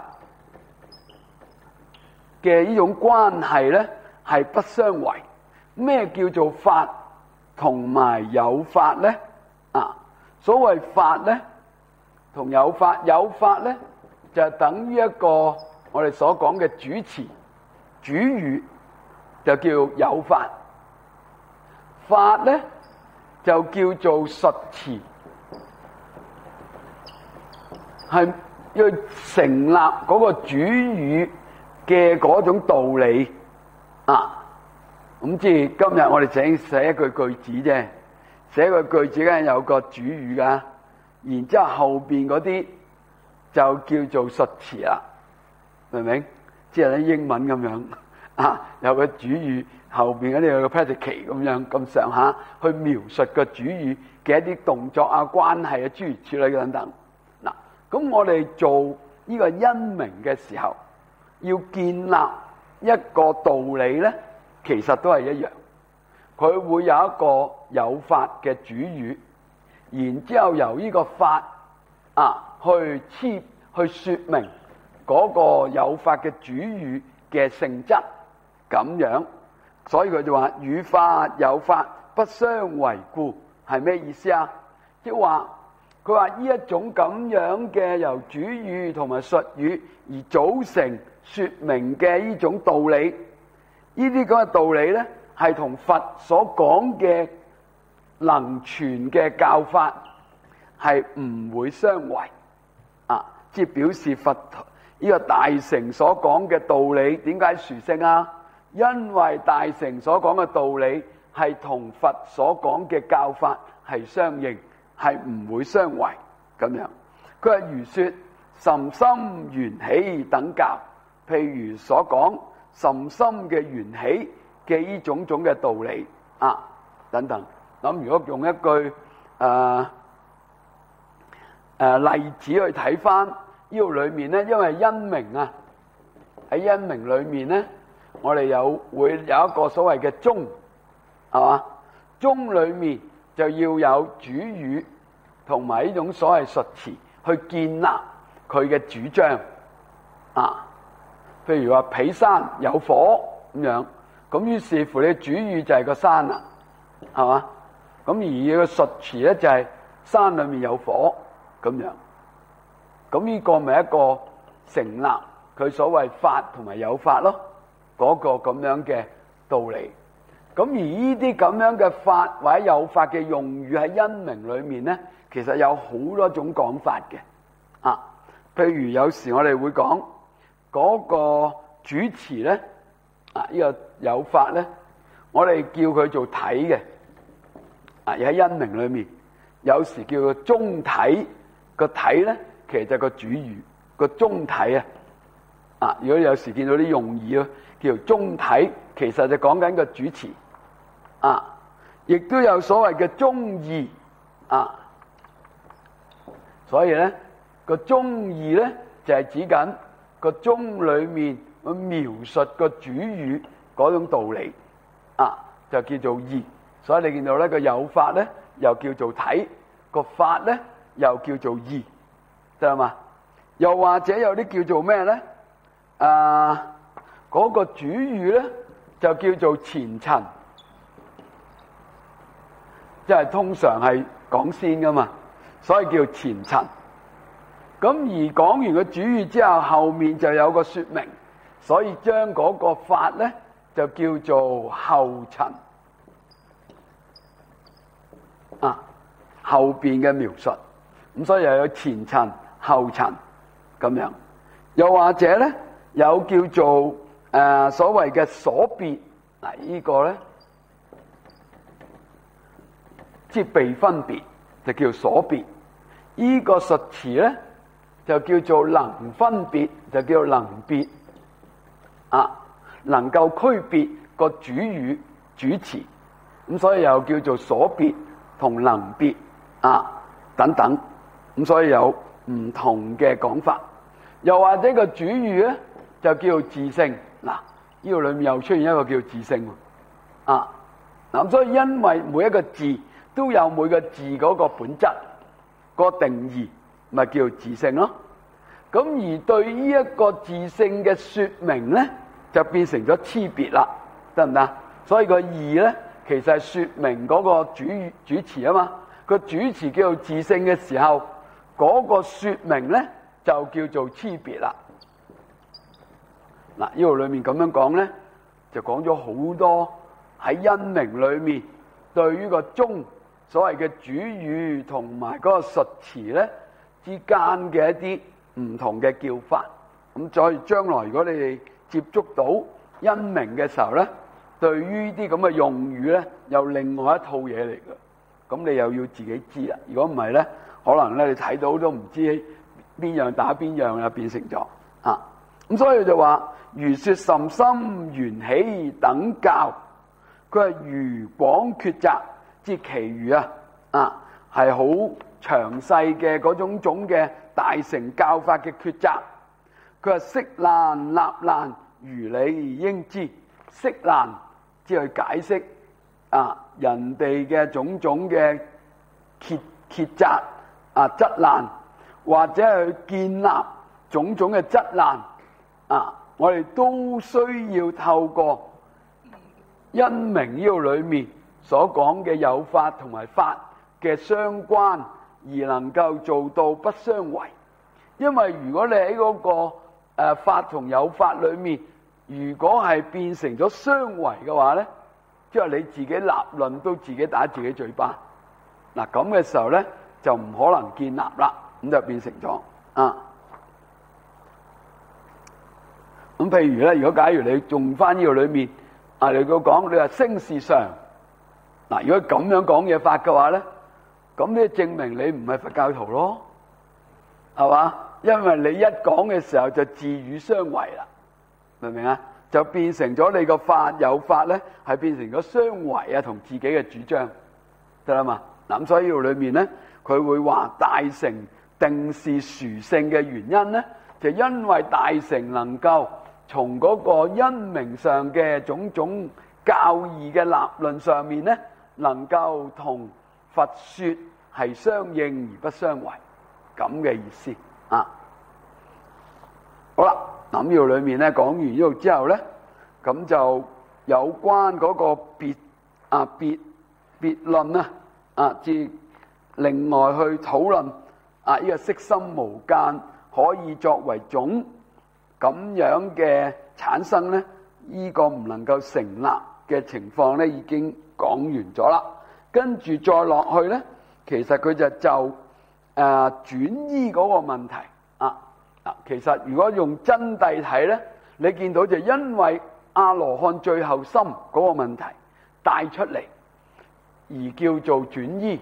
嘅呢種關係咧係不相違。咩叫做法同埋有法咧？啊，所謂法咧同有法，有法咧就係等於一個我哋所講嘅主詞主語，就叫有法。法咧就叫做述詞，係要成立嗰個主語嘅嗰種道理啊。咁即係今日我哋淨寫一句句子啫，寫個句子梗係有個主語噶，然之後後邊嗰啲就叫做述詞啦，明唔明？即係喺英文咁樣啊，有個主語後邊嗰啲有個 predicate 咁樣咁上下去描述個主語嘅一啲動作啊、關係啊、諸如此類等等。嗱，咁我哋做呢個因名嘅時候，要建立一個道理咧，其實都係一樣。佢會有一個有法嘅主語，然之後由呢個法啊去黐去說明嗰個有法嘅主語嘅性質咁樣。所以佢就話與法有法不相違故，係咩意思啊？即係話佢話呢一種咁樣嘅由主語同埋述語而組成說明嘅呢種道理，呢啲咁嘅道理咧，係同佛所講嘅能傳嘅教法係唔會相違啊！即係表示佛呢個大乘所講嘅道理點解殊勝啊？因為大乘所講嘅道理係同佛所講嘅教法係相應，係唔會相違咁樣。佢係如說甚深緣起等教，譬如所講甚深嘅緣起嘅呢種種嘅道理啊等等。咁如果用一句誒誒、呃呃、例子去睇翻呢度裏面咧，因為因名啊，喺因名裏面咧，我哋有會有一個所謂嘅宗，係嘛？宗裏面就要有主語同埋呢種所謂述詞去建立佢嘅主張啊。譬如話彼山有火咁樣，咁於是乎你主語就係個山啦，係嘛？咁而個述詞咧就係山裏面有火咁樣。咁呢個咪一個成立佢所謂法同埋有法咯，嗰個咁樣嘅道理。咁而呢啲咁樣嘅法或者有法嘅用語喺因名裏面咧，其實有好多種講法嘅啊。譬如有時我哋會講嗰個主詞咧啊，呢個有法咧，我哋叫佢做體嘅啊，而喺因名裏面有時叫做中體，個體咧其實就係個主語個中體啊。啊，如果有時見到啲用語咯，叫做中體，其實就講緊個主詞啊，亦都有所謂嘅中義啊。所以咧個中義咧就係指緊個中裏面去描述個主語嗰種道理啊，就叫做義。所以你見到咧個有法咧又叫做體，個法咧又叫做義，得嘛？又或者有啲叫做咩咧？啊，嗰個主語咧就叫做前陳，即係通常係講先噶嘛，所以叫前陳。咁而講完個主語之後，後面就有個說明，所以將嗰個法咧就叫做後陳啊，後邊嘅描述。咁所以又有前陳後陳咁樣。又或者咧有叫做誒、呃、所謂嘅所別，嗱呢個咧即係被分別，就叫所別。呢個述詞咧就叫做能分別，就叫做能別啊，能夠區別個主語主詞，咁所以又叫做所別同能別啊等等，咁所以有唔同嘅講法。又或者個主語咧就叫做自性，嗱呢個裏面又出現一個叫自性啊，嗱，所以因為每一個字都有每個字嗰個本質、嗰個定義，咪叫做自性咯。咁而對呢一個自性嘅說明咧，就變成咗差別啦，得唔得？所以個義咧其實係說明嗰個主主詞啊嘛，個主詞叫做自性嘅時候，嗰個說明咧就叫做差別啦。嗱，呢度裏面咁樣講咧，就講咗好多喺因名裏面對於個宗所謂嘅主語同埋嗰個述詞咧之間嘅一啲唔同嘅叫法。咁所以將來如果你哋接觸到因明嘅時候咧，對於啲咁嘅用語咧，有另外一套嘢嚟嘅。咁你又要自己知啦。如果唔係咧，可能咧你睇到都唔知邊樣打邊樣啦，變成咗啊。咁所以就話如說甚深緣起等教，佢係如廣抉擇，即係其餘啊啊係好詳細嘅嗰種種嘅大乘教法嘅抉擇。佢話釋難立難，如理應知。釋難即係去解釋啊人哋嘅種種嘅抉抉擇啊質難，或者係去建立種種嘅質難啊，我哋都需要透過因明呢度裏面所講嘅有法同埋法嘅相關，而能夠做到不相違。因為如果你喺嗰個誒法同有法裏面，如果係變成咗相違嘅話咧，即係你自己立論都自己打自己嘴巴。嗱咁嘅時候咧，就唔可能建立啦，咁就變成咗啊。咁譬如咧，如果假如你用翻呢個裏面啊，你個講你話升是常，嗱，如果咁樣講嘢法嘅話咧，咁呢證明你唔係佛教徒咯，係嘛？因為你一講嘅時候就自語相違啦，明唔明啊？就變成咗你個法有法咧，係變成咗相違啊，同自己嘅主張得啦嘛。嗱咁所以呢度裏面咧，佢會話大乘定是殊勝嘅原因咧，就因為大乘能夠從嗰個因明上嘅種種教義嘅立論上面咧，能夠同佛說係相應而不相違，咁嘅意思啊。好啦，咁呢度裏面咧講完呢度之後咧，咁就有關嗰個別啊別別論啊啊，至另外去討論啊呢個色心無間可以作為種咁樣嘅產生咧，呢個唔能夠成立嘅情況咧，已經講完咗啦。跟住再落去咧，其實佢就就誒轉依嗰個問題啊。其實如果用真諦睇咧，你見到就因為阿羅漢最後心嗰個問題帶出嚟，而叫做轉依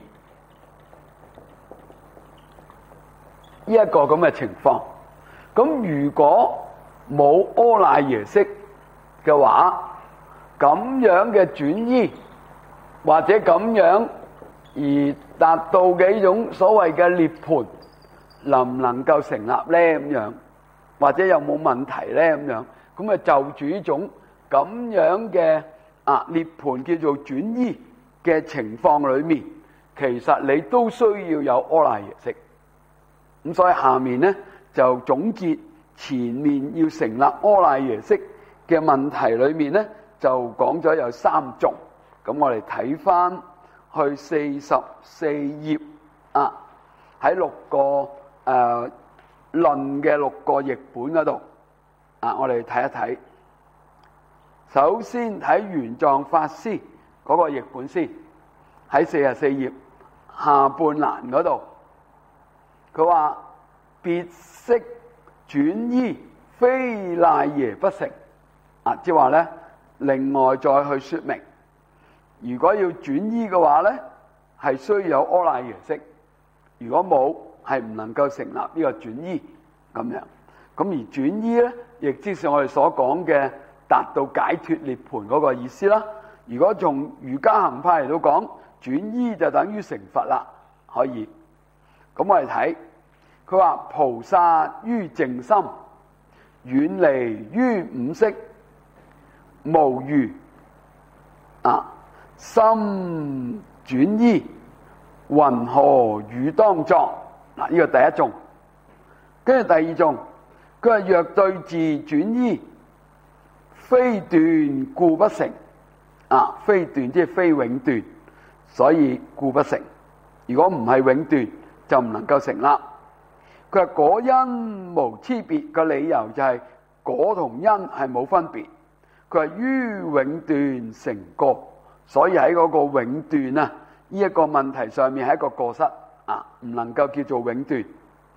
呢一個咁嘅情況。咁如果冇阿賴耶識嘅話，咁樣嘅轉依或者咁樣而達到嘅呢種所謂嘅涅槃，能唔能夠成立咧？咁樣或者有冇問題咧？咁樣咁啊就住呢種咁樣嘅啊涅槃叫做轉依嘅情況裏面，其實你都需要有阿賴耶識。咁所以下面咧就總結前面要成立阿賴耶識嘅問題裏面咧，就講咗有三種。咁我哋睇翻去四十四頁啊，喺六個誒、呃、論嘅六個譯本嗰度啊，我哋睇一睇。首先睇玄奘法師嗰個譯本先，喺四十四頁下半欄嗰度，佢話別識轉依非賴耶不成啊，即係話咧，另外再去說明。如果要轉依嘅話咧，係需要有阿賴耶識；如果冇，係唔能夠成立呢個轉依咁樣。咁而轉依咧，亦即是我哋所講嘅達到解脫涅槃嗰個意思啦。如果從瑜伽行派嚟到講，轉依就等於成佛啦，可以。咁我哋睇，佢話菩薩於淨心，遠離於五識，無餘啊。心轉依，云何汝當作？嗱，呢個第一種。跟住第二種，佢話若對治轉依，非斷故不成。啊，非斷即係非永斷，所以故不成。如果唔係永斷，就唔能夠成立。佢話果因無差別嘅理由就係果同因係冇分別。佢話於永斷成過。所以喺嗰個永斷啊，呢一個問題上面係一個過失啊，唔能夠叫做永斷。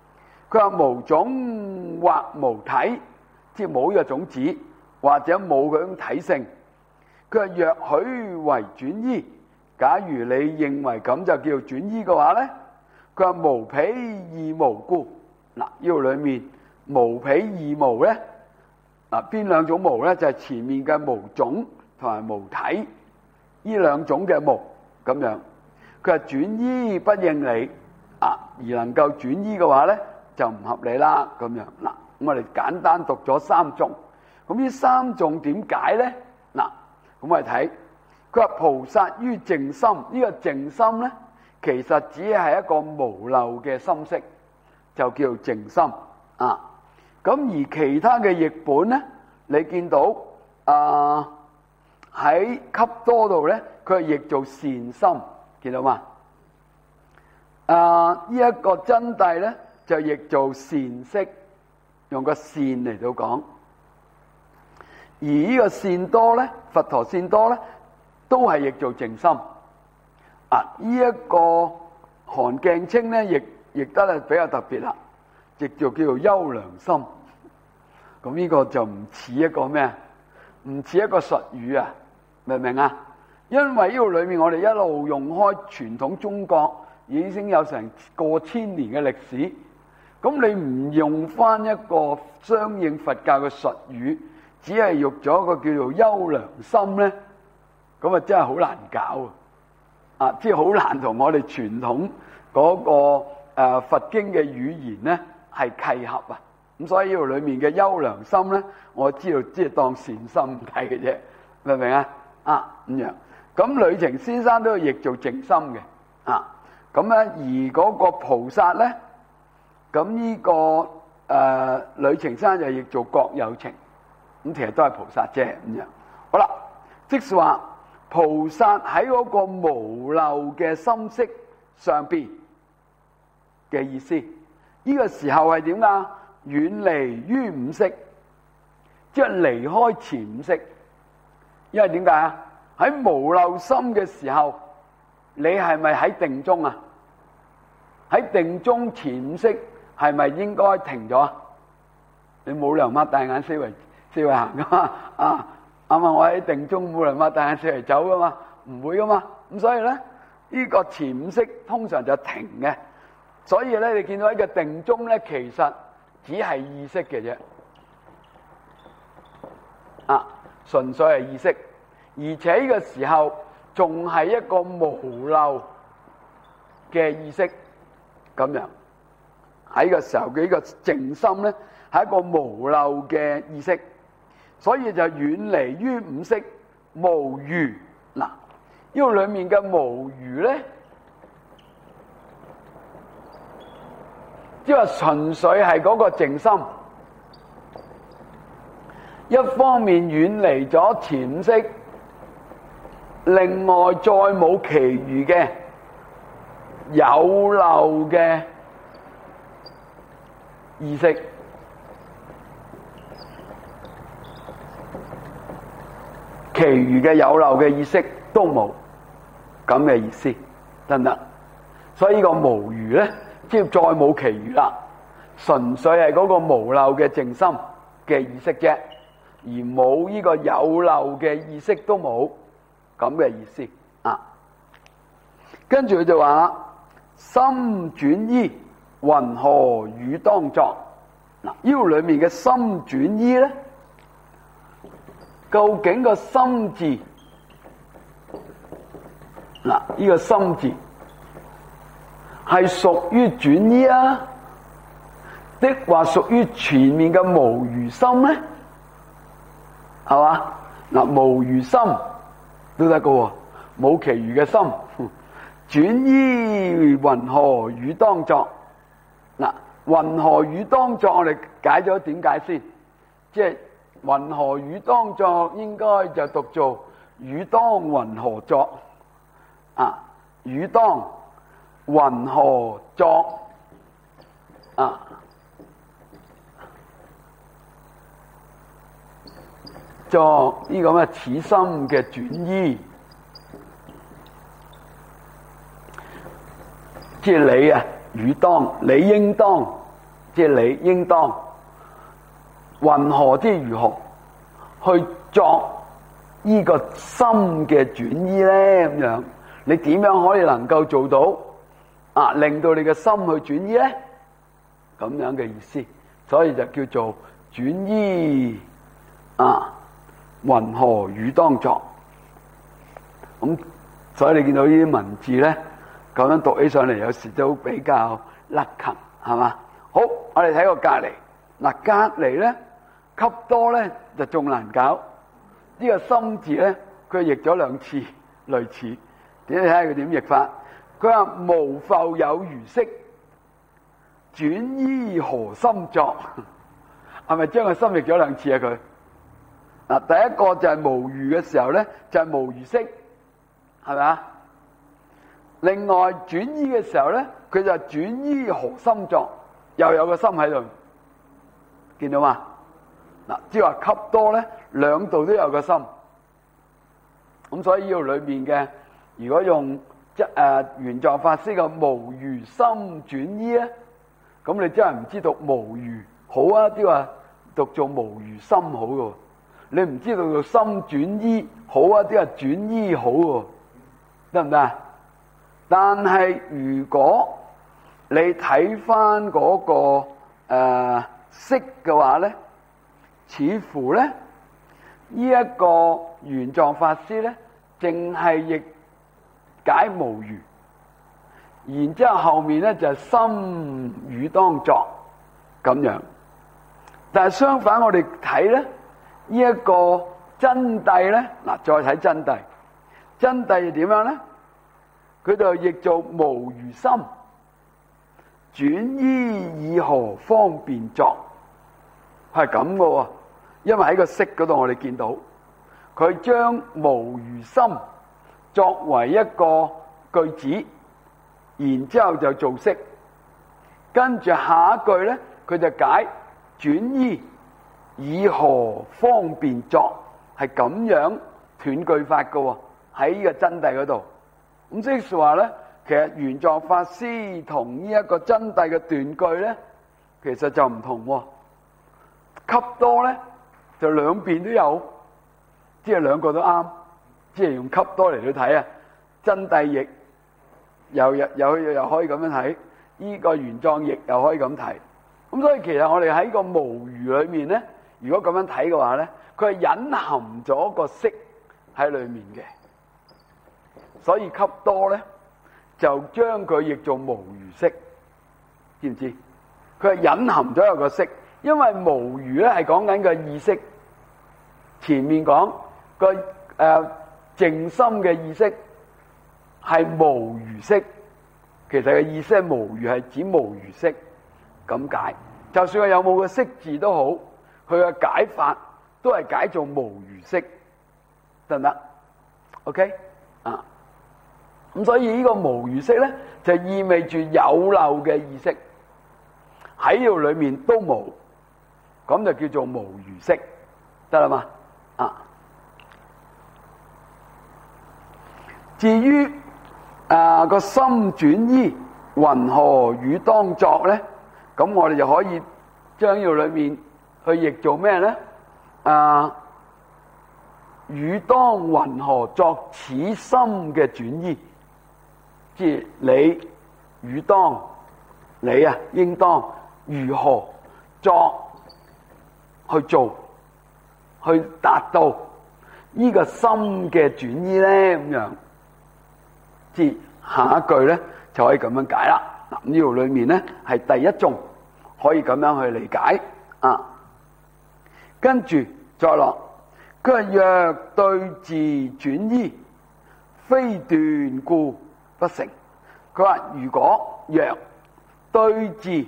佢話無種或無體，即係冇呢個種子，或者冇嗰種體性。佢話若許為轉依，假如你認為咁就叫做轉依嘅話咧，佢話無彼二無故。嗱，呢度裏面無彼二無咧，嗱邊兩種無咧？就係前面嘅無種同埋無體呢兩種嘅無咁樣。佢話轉依不應理啊，而能夠轉依嘅話咧就唔合理啦咁樣。嗱，咁我哋簡單讀咗三種，咁呢三種點解咧？嗱，咁我哋睇佢話菩薩於淨心，呢個淨心咧其實只係一個無漏嘅心識，就叫做淨心啊。咁而其他嘅譯本咧，你見到啊喺笈多度咧，佢係譯做善心，見到嘛？啊，呢一個真諦咧就譯做善識，用個善嚟到講。而呢個善多咧，佛陀善多咧，都係譯做淨心。啊，呢一個韓鏡清咧，譯譯得咧比較特別啦，譯做叫做優良心。咁呢個就唔似一個咩？唔似一個術語啊，明唔明啊？因為呢度裏面我哋一路用開傳統中國已經有成過千年嘅歷史，咁你唔用翻一個相應佛教嘅術語，只係用咗一個叫做優良心咧，咁啊真係好難搞啊！啊，即係好難同我哋傳統嗰個誒佛經嘅語言咧係契合啊！咁所以呢度裏面嘅優良心咧，我知道即係當善心睇嘅啫，明唔明啊？啊咁樣，咁呂澄先生都要譯做淨心嘅啊。咁咧而嗰個菩薩咧，咁呢、這個誒呂澄先生就譯做覺有情，咁其實都係菩薩啫咁樣。好啦，即是話菩薩喺嗰個無漏嘅心識上邊嘅意思，呢、這個時候係點啊？遠離於五識，即係離開前五識。因為點解啊？喺無漏心嘅時候，你係咪喺定中啊？喺定中前五識係咪應該停咗啊？你冇理由擘大眼四圍四圍行噶嘛？啊，啱啱我喺定中冇理由擘大眼四圍走噶嘛？唔會噶嘛？咁所以咧，呢個前五識通常就停嘅。所以咧，你見到一個定中咧，其實只係意識嘅啫，啊，純粹係意識，而且呢個時候仲係一個無漏嘅意識，咁樣喺個時候嘅呢個靜心咧，係一個無漏嘅意識，所以就遠離於五識，無餘。嗱，呢個裏面嘅無餘咧，即係話純粹係嗰個靜心，一方面遠離咗前五識，另外再冇其餘嘅有漏嘅意識，其餘嘅有漏嘅意識都冇，咁嘅意思得唔得？所以呢個無餘咧，即係再冇其餘啦，純粹係嗰個無漏嘅靜心嘅意識啫，而冇呢個有漏嘅意識都冇，咁嘅意思啊。跟住佢就話心轉依，云何汝當作？嗱，呢度裏面嘅心轉依咧，究竟個心字，嗱，呢個心字係屬於轉依啊，的話屬於前面嘅無餘心咧，係嘛？嗱，無餘心都得㗎，冇其餘嘅心。轉依云何汝當作？嗱，云何汝當作？我哋解咗點解先？即係云何汝當作，應該就讀做汝當云何作啊？汝當云何作啊？作呢個咩此心嘅轉依，即係你啊，汝當你應當即係你應當云何之如何去作呢個心嘅轉依咧？咁樣你點樣可以能夠做到啊？令到你嘅心去轉依咧？咁樣嘅意思，所以就叫做轉依啊！云何汝當作？咁所以你見到呢啲文字咧，咁樣讀起上嚟，有時都比較甩咳，係嘛？好，我哋睇個隔離。嗱，隔離咧，吸多咧就仲難搞。呢個心字咧，佢譯咗兩次，類似。點睇下佢點譯法？佢話無復有餘色，轉依何心作？係咪將個心譯咗兩次啊？佢嗱，第一個就係無餘嘅時候咧，就係無餘色，係咪啊？另外轉依嘅時候咧，佢就轉依何心作，又有個心喺度，見到嘛？嗱，即係話吸多咧，兩度都有個心。咁所以呢度裏面嘅，如果用即誒玄奘法師嘅無餘心轉依咧，咁你真係唔知讀無餘好啊，啲話讀做無餘心好嘅。你唔知道做心轉依好啊，啲話轉依好嘅，得唔得啊？但係如果你睇翻嗰個誒識嘅話咧，似乎咧呢一個玄奘法師咧，淨係譯解無餘，然之後後面咧就係心汝當作咁樣。但係相反，我哋睇咧呢一個真諦咧，嗱再睇真諦，真諦係點樣咧？佢就譯做無餘心，轉依以何方便作？係咁嘅喎，因為喺個識嗰度我哋見到，佢將無餘心作為一個句子，然之後就做識，跟住下一句咧，佢就解轉依以何方便作，係咁樣斷句法嘅喎，喺呢個真諦嗰度。咁即係話咧，其實玄奘法師同呢一個真諦嘅斷句咧，其實就唔同喎。吸多咧就兩邊都有，即係兩個都啱，即係用吸多嚟去睇啊。真諦譯又又又又可以咁樣睇，呢個玄奘譯又可以咁睇。咁所以其實我哋喺個無餘裏面咧，如果咁樣睇嘅話咧，佢係隱含咗個識喺裏面嘅。所以吸多咧，就將佢譯做無餘識，知唔知？佢係隱含咗有個識，因為無餘咧係講緊個意識。前面講個誒靜心嘅意識係無餘識，其實個意思係無餘係指無餘識咁解。就算係有冇個識字都好，佢嘅解法都係解做無餘識，得唔得 ？OK 啊？咁所以呢個無餘識咧，就意味住有漏嘅意識喺度裏面都冇，咁就叫做無餘識，得啦嘛？啊，至於啊個心轉依云何汝當作咧，咁我哋就可以將呢度裏面去譯做咩咧？啊，汝當云何作此心嘅轉依？即係你，汝當，你啊，應當如何作去做，去達到呢個心嘅轉依咧？咁樣，即係下一句咧就可以咁樣解啦。嗱，呢度裏面咧係第一種可以咁樣去理解啊。跟住再落，佢話若對治轉依，非斷故不成。佢話如果若對治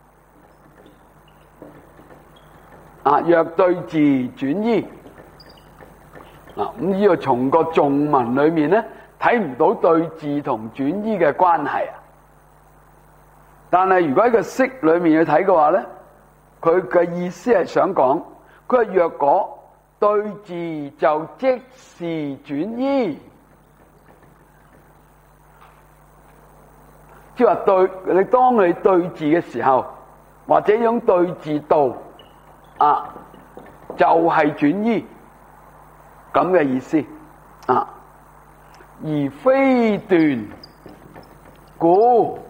啊，若對治轉依嗱，咁呢個從個頌文裏面咧睇唔到對治同轉依嘅關係啊。但係如果喺個識裏面去睇嘅話咧，佢嘅意思係想講，佢話若果對治就即是轉依。即係話對你，當你對治嘅時候， 或者一種對治道啊，就係轉依咁嘅意思啊。而非斷故，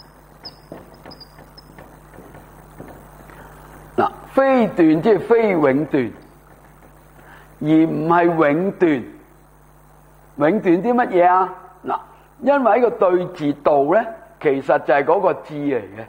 嗱，非斷即係非永斷，而唔係永斷。永斷啲乜嘢啊？嗱，因為呢個對治道咧，其實就係嗰個智嚟嘅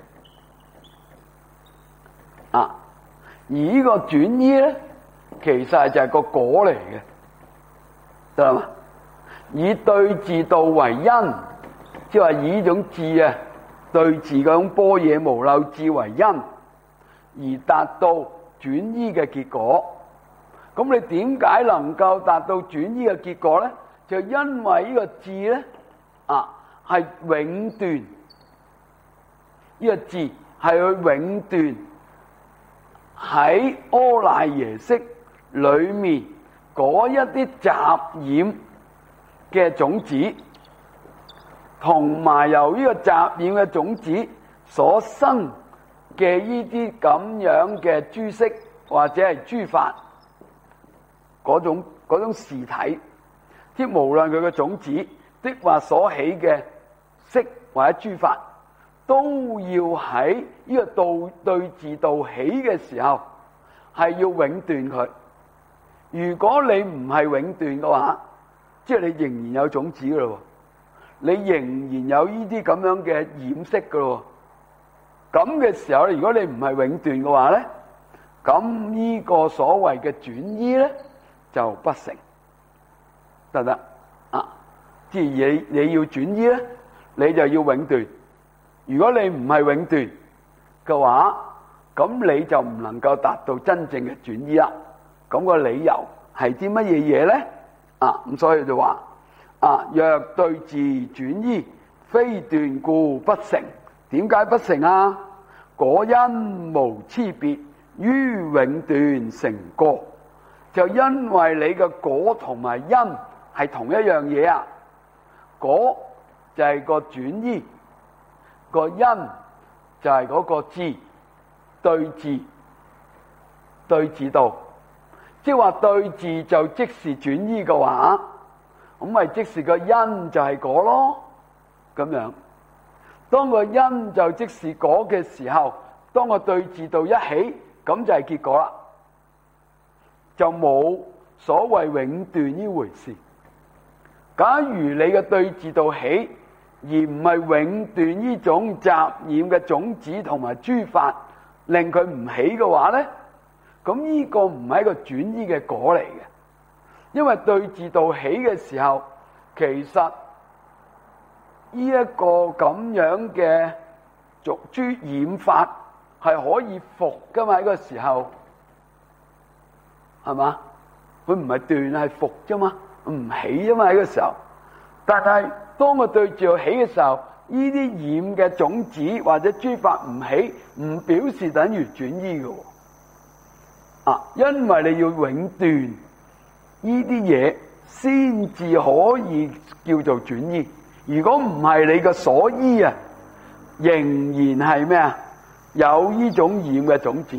啊，而呢個轉依咧，其實就係個果嚟嘅，得嘛？以對治道為因，即係話以呢種智啊，對治嗰種般若無漏智為因，而達到轉依嘅結果。咁你點解能夠達到轉依嘅結果咧？就因為呢個智咧啊，係永斷，呢個智係去永斷喺阿賴耶識裏面嗰一啲雜染嘅種子，同埋由呢個雜染嘅種子所生嘅呢啲咁樣嘅諸色或者係諸法嗰種嗰種事體。即無論佢嘅種子的話所起嘅色或者諸法，都要喺呢個道對治道起嘅時候係要永斷佢。如果你唔係永斷嘅話，即係你仍然有種子噶咯，你仍然有呢啲咁樣嘅染色噶咯。咁嘅時候，如果你唔係永斷嘅話咧，咁呢個所謂嘅轉依咧就不成。得唔得啊？即係你你要轉依咧，你就要永斷。如果你唔係永斷嘅話，咁你就唔能夠達到真正嘅轉依啦。咁個理由係啲乜嘢嘢咧？啊，咁所以就話啊，若對治轉依，非斷故不成。點解不成啊？果因無差別於永斷成果，就因為你嘅果同埋因係同一樣嘢啊！果就係個轉依，個因就係嗰個智，對治對治道，即係話對治就即是轉依嘅話，咁咪即是個因就係果咯。咁樣，當個因就即是果嘅時候，當個對治道一起，咁就係結果啦，就冇所謂永斷呢回事。假如你嘅對治道起，而唔係永斷呢種雜染嘅種子同埋諸法，令佢唔起嘅話咧，咁呢個唔係一個轉依嘅果嚟嘅。因為對治道起嘅時候，其實呢一個咁樣嘅逐諸染法係可以復噶嘛？喺個時候係嘛？佢唔係斷係復啫嘛。唔起啊嘛，喺個時候，但係當個對治道起嘅時候，呢啲染嘅種子或者諸法唔起，唔表示等於轉依嘅啊，因為你要永斷呢啲嘢，先至可以叫做轉依。如果唔係，你嘅所依啊，仍然係咩啊？有呢種染嘅種子，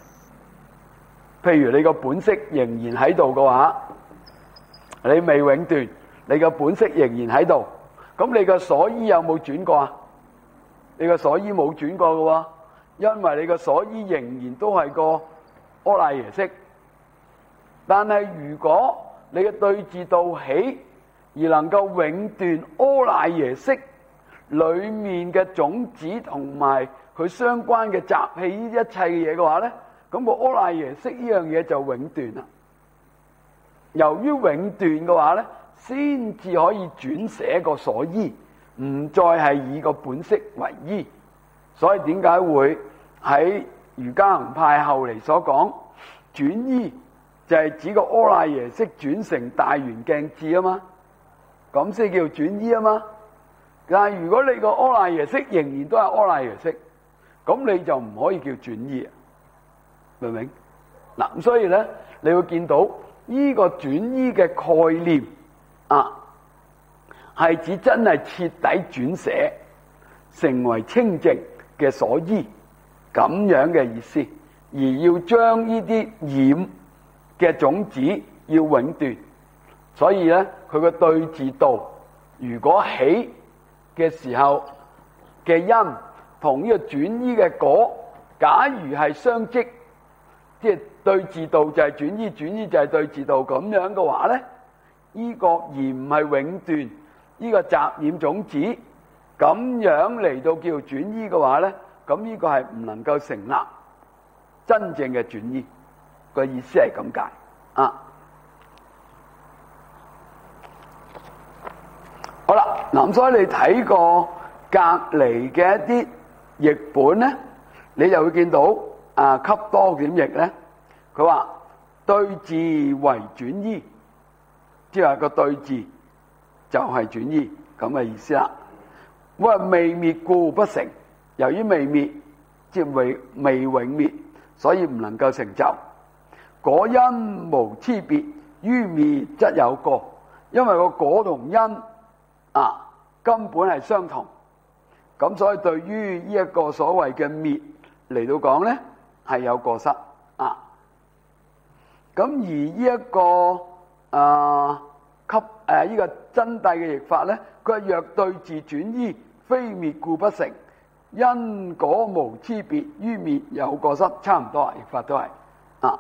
譬如你個本色仍然喺度嘅話。你未永斷，你個本色仍然喺度，咁你個所依有冇轉過啊？你個所依冇轉過嘅喎，因為你個所依仍然都係個阿賴耶識。但係如果你嘅對治道起，而能夠永斷阿賴耶識裏面嘅種子同埋佢相關嘅雜氣呢一切嘅嘢嘅話咧，咁個阿賴耶識呢樣嘢就永斷啦。由於永斷嘅話咧，先至可以轉寫個所依，唔再係以個本色為依。所以點解會喺瑜伽行派後嚟所講轉依，就係指個阿賴耶識轉成大圓鏡智啊嘛，咁先叫轉依啊嘛。但係如果你個阿賴耶識仍然都係阿賴耶識，咁你就唔可以叫轉依啊，明唔明？嗱，咁所以咧，你會見到。呢個轉依嘅概念啊，係指真係徹底轉寫成為清淨嘅所依， 咁樣嘅意思，而要將呢啲染嘅種子要永斷，所以咧佢個對治道，如果起嘅時候嘅因同呢個轉依嘅果，假如係相即，即係對治道就係轉依，轉依就係對治道咁樣嘅話咧，呢個而唔係永斷呢個雜染種子，咁樣嚟到叫轉依嘅話咧，咁呢個係唔能夠成立真正嘅轉依，個意思係咁解啊。好啦，嗱，所以你睇過隔離嘅一啲譯本咧，你就會見到啊，給多點譯咧，佢話對治為轉依，即係話個對治就係轉依咁嘅意思啦。我話未滅故不成，由於未滅，即係未未永滅，所以唔能夠成就。果因無差別，於滅則有過，因為個果同因啊根本係相同，咁所以對於呢一個所謂嘅滅嚟到講咧，係有過失啊。咁而呢、這、一個啊給誒呢個真諦嘅譯法咧，佢係若對治轉依，非滅故不成，因果無差別，於滅有過失，差唔多啊，譯法都係啊。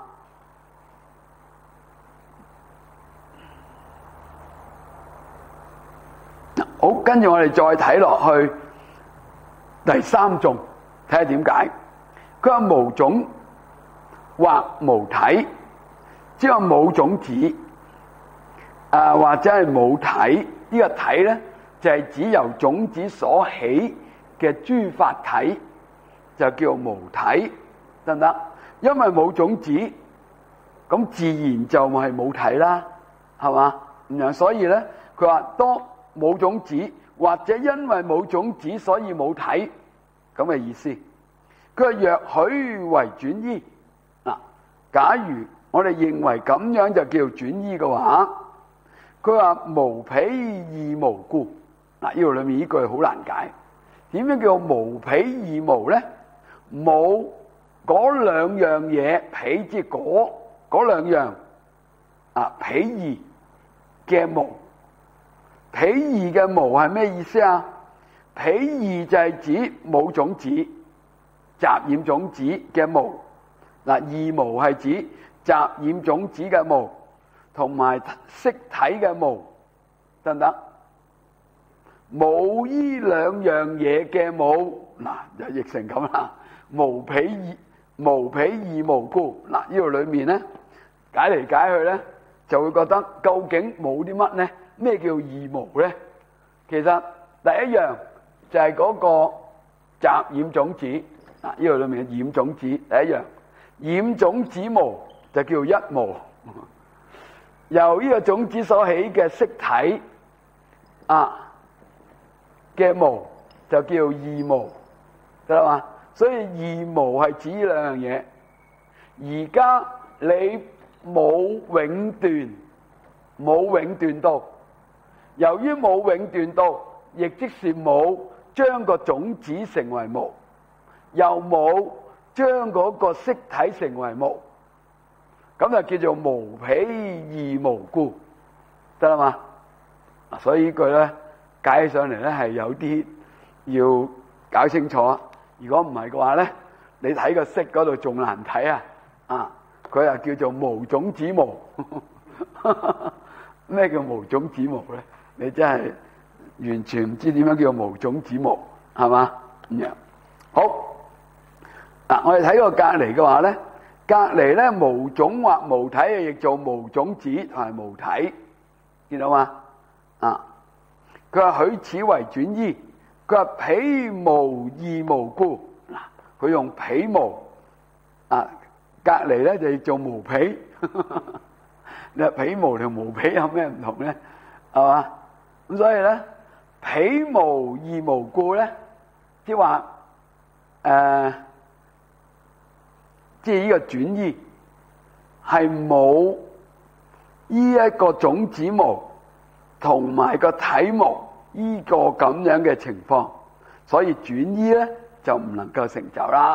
好，跟住我哋再睇落去第三種，睇下點解。佢話無種或無體，即係冇種子，啊或者係冇體。呢、這個體咧就係、是、指由種子所起嘅諸法體，就叫無體，得唔得？因為冇種子，咁自然就係冇體啦，係嘛？咁樣，所以咧，佢話當冇種子，或者因為冇種子，所以冇體咁嘅意思。佢話若許為轉依，嗱，假如我哋認為咁樣就叫轉依嘅話，佢話無彼二無故。嗱，呢度裏面呢句好難解，點樣叫無彼二無咧？冇嗰兩樣嘢，彼即嗰嗰兩樣啊，彼二嘅無。彼二嘅無係咩意思啊？彼二就係指冇種子、雜染種子嘅無。嗱，二無係指雜染種子嘅無，同埋色體嘅無，得唔得？冇依兩樣嘢嘅無，嗱就譯成咁啦。無彼二，無彼二無故。嗱，呢度裏面咧解嚟解去咧，就會覺得究竟冇啲乜咧？咩叫二無咧？其實第一樣就係嗰個雜染種子，嗱，呢度裏面嘅染種子第一樣，染種子無就叫一無，由呢個種子所起嘅色體啊嘅無就叫二無，得啦嘛？所以二無係指呢兩樣嘢。而家你冇永斷，冇永斷到。由於冇永斷到，亦即是冇將個種子成為無，又冇將嗰個色體成為無，咁就叫做無彼二無故，得啦嘛？所以呢句咧解起上嚟咧係有啲要搞清楚。如果唔係嘅話咧，你睇個色嗰度仲難睇啊！啊，佢又叫做無種子無，咩叫無種子無咧？你真係完全唔知點樣叫無種子無，係嘛？咁樣好嗱，我哋睇個隔離嘅話咧，隔離咧無種或無體，亦做無種子同埋無體，見到嘛？啊，佢話許此為轉依，佢話彼無二無故。嗱，佢用彼無啊，隔離咧就做無彼。你話彼無同無彼有咩唔同咧？係嘛？咁所以咧，彼無二無故咧，即係話誒，即係呢個轉依係冇呢一個種子無同埋個體無呢個咁樣嘅情況，所以轉依咧就唔能夠成就啦。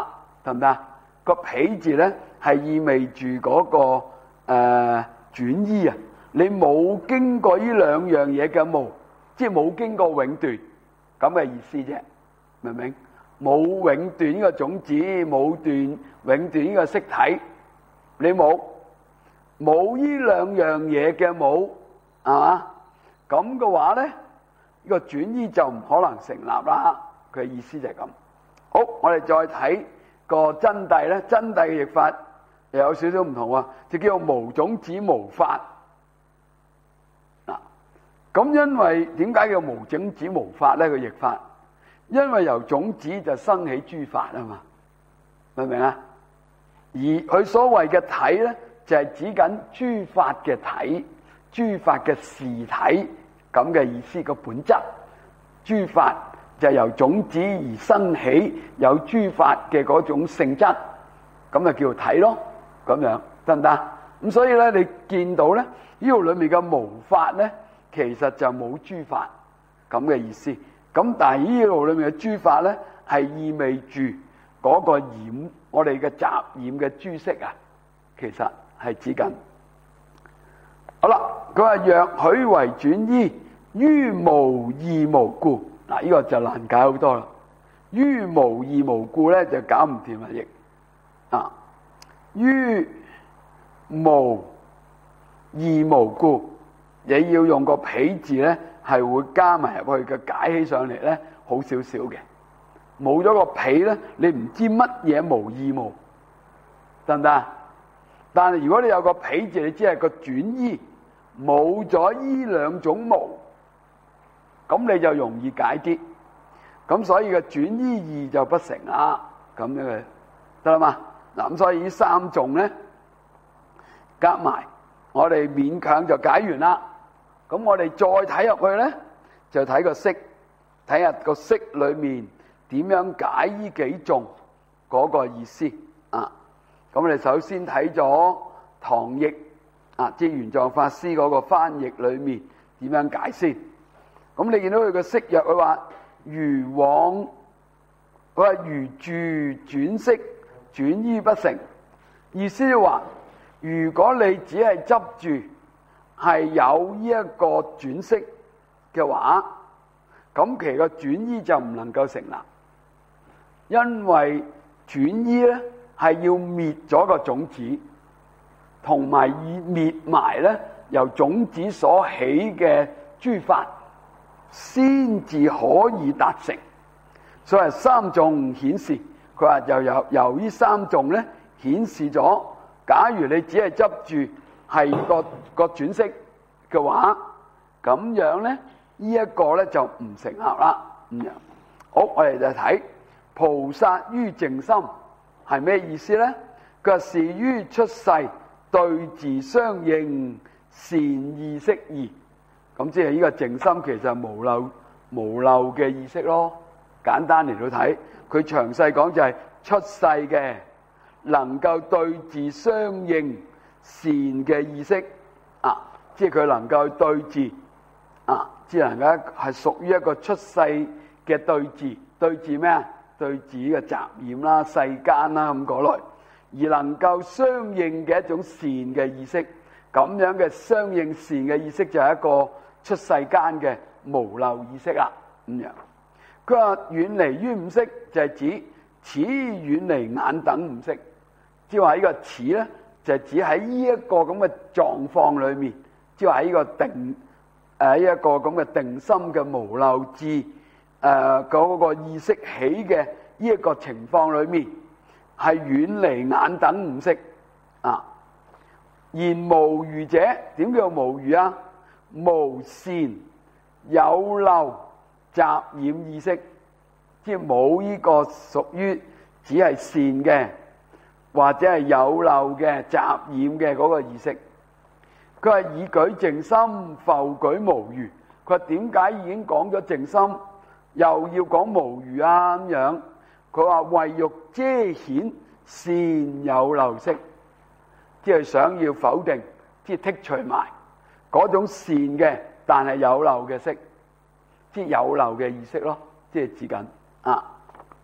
得唔得？個彼字咧係意味住嗰、那個誒、呃、轉依啊，你冇經過呢兩樣嘢嘅無，即係冇經過永斷咁嘅意思啫，明唔明？冇永斷呢個種子，冇斷永斷呢個色體，你冇冇呢兩樣嘢嘅冇，係嘛？咁嘅話咧，呢、這個轉依就唔可能成立啦。佢嘅意思就係咁。好，我哋再睇個真諦咧，真諦嘅譯法又有少少唔同啊，就叫做無種子無法。嗱，咁因為點解叫無種子無法咧？個譯法，因為由種子就生起諸法啊嘛，明唔明啊？而佢所謂嘅體咧，就係、是、指緊諸法嘅體，諸法嘅事體咁嘅意思，個本質。諸法就係由種子而生起，有諸法嘅嗰種性質，咁就叫體咯。咁樣得唔得？咁所以咧，你見到咧呢度裏面嘅無法咧，其實就冇諸法咁嘅意思。咁但係呢度裏面嘅諸法咧，係意味住嗰個染我哋嘅雜染嘅諸色啊，其實係指緊。好啦，佢話若許為轉依，於無義無故。嗱，呢個就難解好多啦。於無義無故咧，就搞唔掂啦，亦啊，於無義無故，你要用個彼字咧，係會加埋入去嘅，解起上嚟咧，好少少嘅。冇咗個彼咧，你唔知乜嘢無義無，得唔得？但係如果你有個彼字，你只係個轉依，冇咗依兩種無，咁你就容易解啲。咁所以個轉依義就不成啦，咁樣嘅得啦嘛。嗱，咁所以呢三種咧夾埋，我哋勉強就解完啦。咁我哋再睇入去咧，就睇個釋，睇下個釋裏面點樣解呢幾種嗰個意思啊。咁我哋首先睇咗唐譯啊，即係玄奘法師嗰個翻譯裏面點樣解先。咁你見到佢個釋約，佢話如往，佢話如住轉識轉依不成，意思就話如果你只係執住係有呢一個轉識嘅話，咁其個轉依就唔能夠成立，因為轉依咧係要滅咗個種子，同埋以滅埋咧由種子所起嘅諸法，先至可以達成。所以三種顯示，佢話又由由呢三種咧顯示咗，假如你只係執住係個個轉識嘅話，咁樣咧呢一個咧就唔成立啦。咁樣好，我哋就睇菩薩於淨心係咩意思咧？佢話是於出世對治相應善意識義，咁即係呢個淨心其實無漏無漏嘅意識咯。簡單嚟到睇，佢詳細講就係出世嘅能夠對治相應善嘅意識啊，即係佢能夠對治啊，只能夠係屬於一個出世嘅對治，對治咩啊？對治嘅雜染啦、世間啦咁嗰類，而能夠相應嘅一種善嘅意識，咁樣嘅相應善嘅意識就係一個出世間嘅無漏意識啦。咁樣，佢話遠離於五識就係指此遠離眼等五識，即係話呢個此咧就係指喺呢一個咁嘅狀況裏面，即係話喺呢個定誒一個咁嘅定心嘅無漏智誒嗰個意識起嘅呢一個情況裏面，係遠離眼等五識啊。言無餘者，點叫無餘啊？無善有漏雜染意識，即係冇呢個屬於只係善嘅或者係有漏嘅雜染嘅嗰個意識。佢話以舉淨心復舉無餘，佢話點解已經講咗淨心又要講無餘啊？咁樣佢話為欲遮顯善有漏識，即係想要否定，即係剔除埋嗰種善嘅但係有漏嘅識，即係有漏嘅意識咯，即係指緊啊。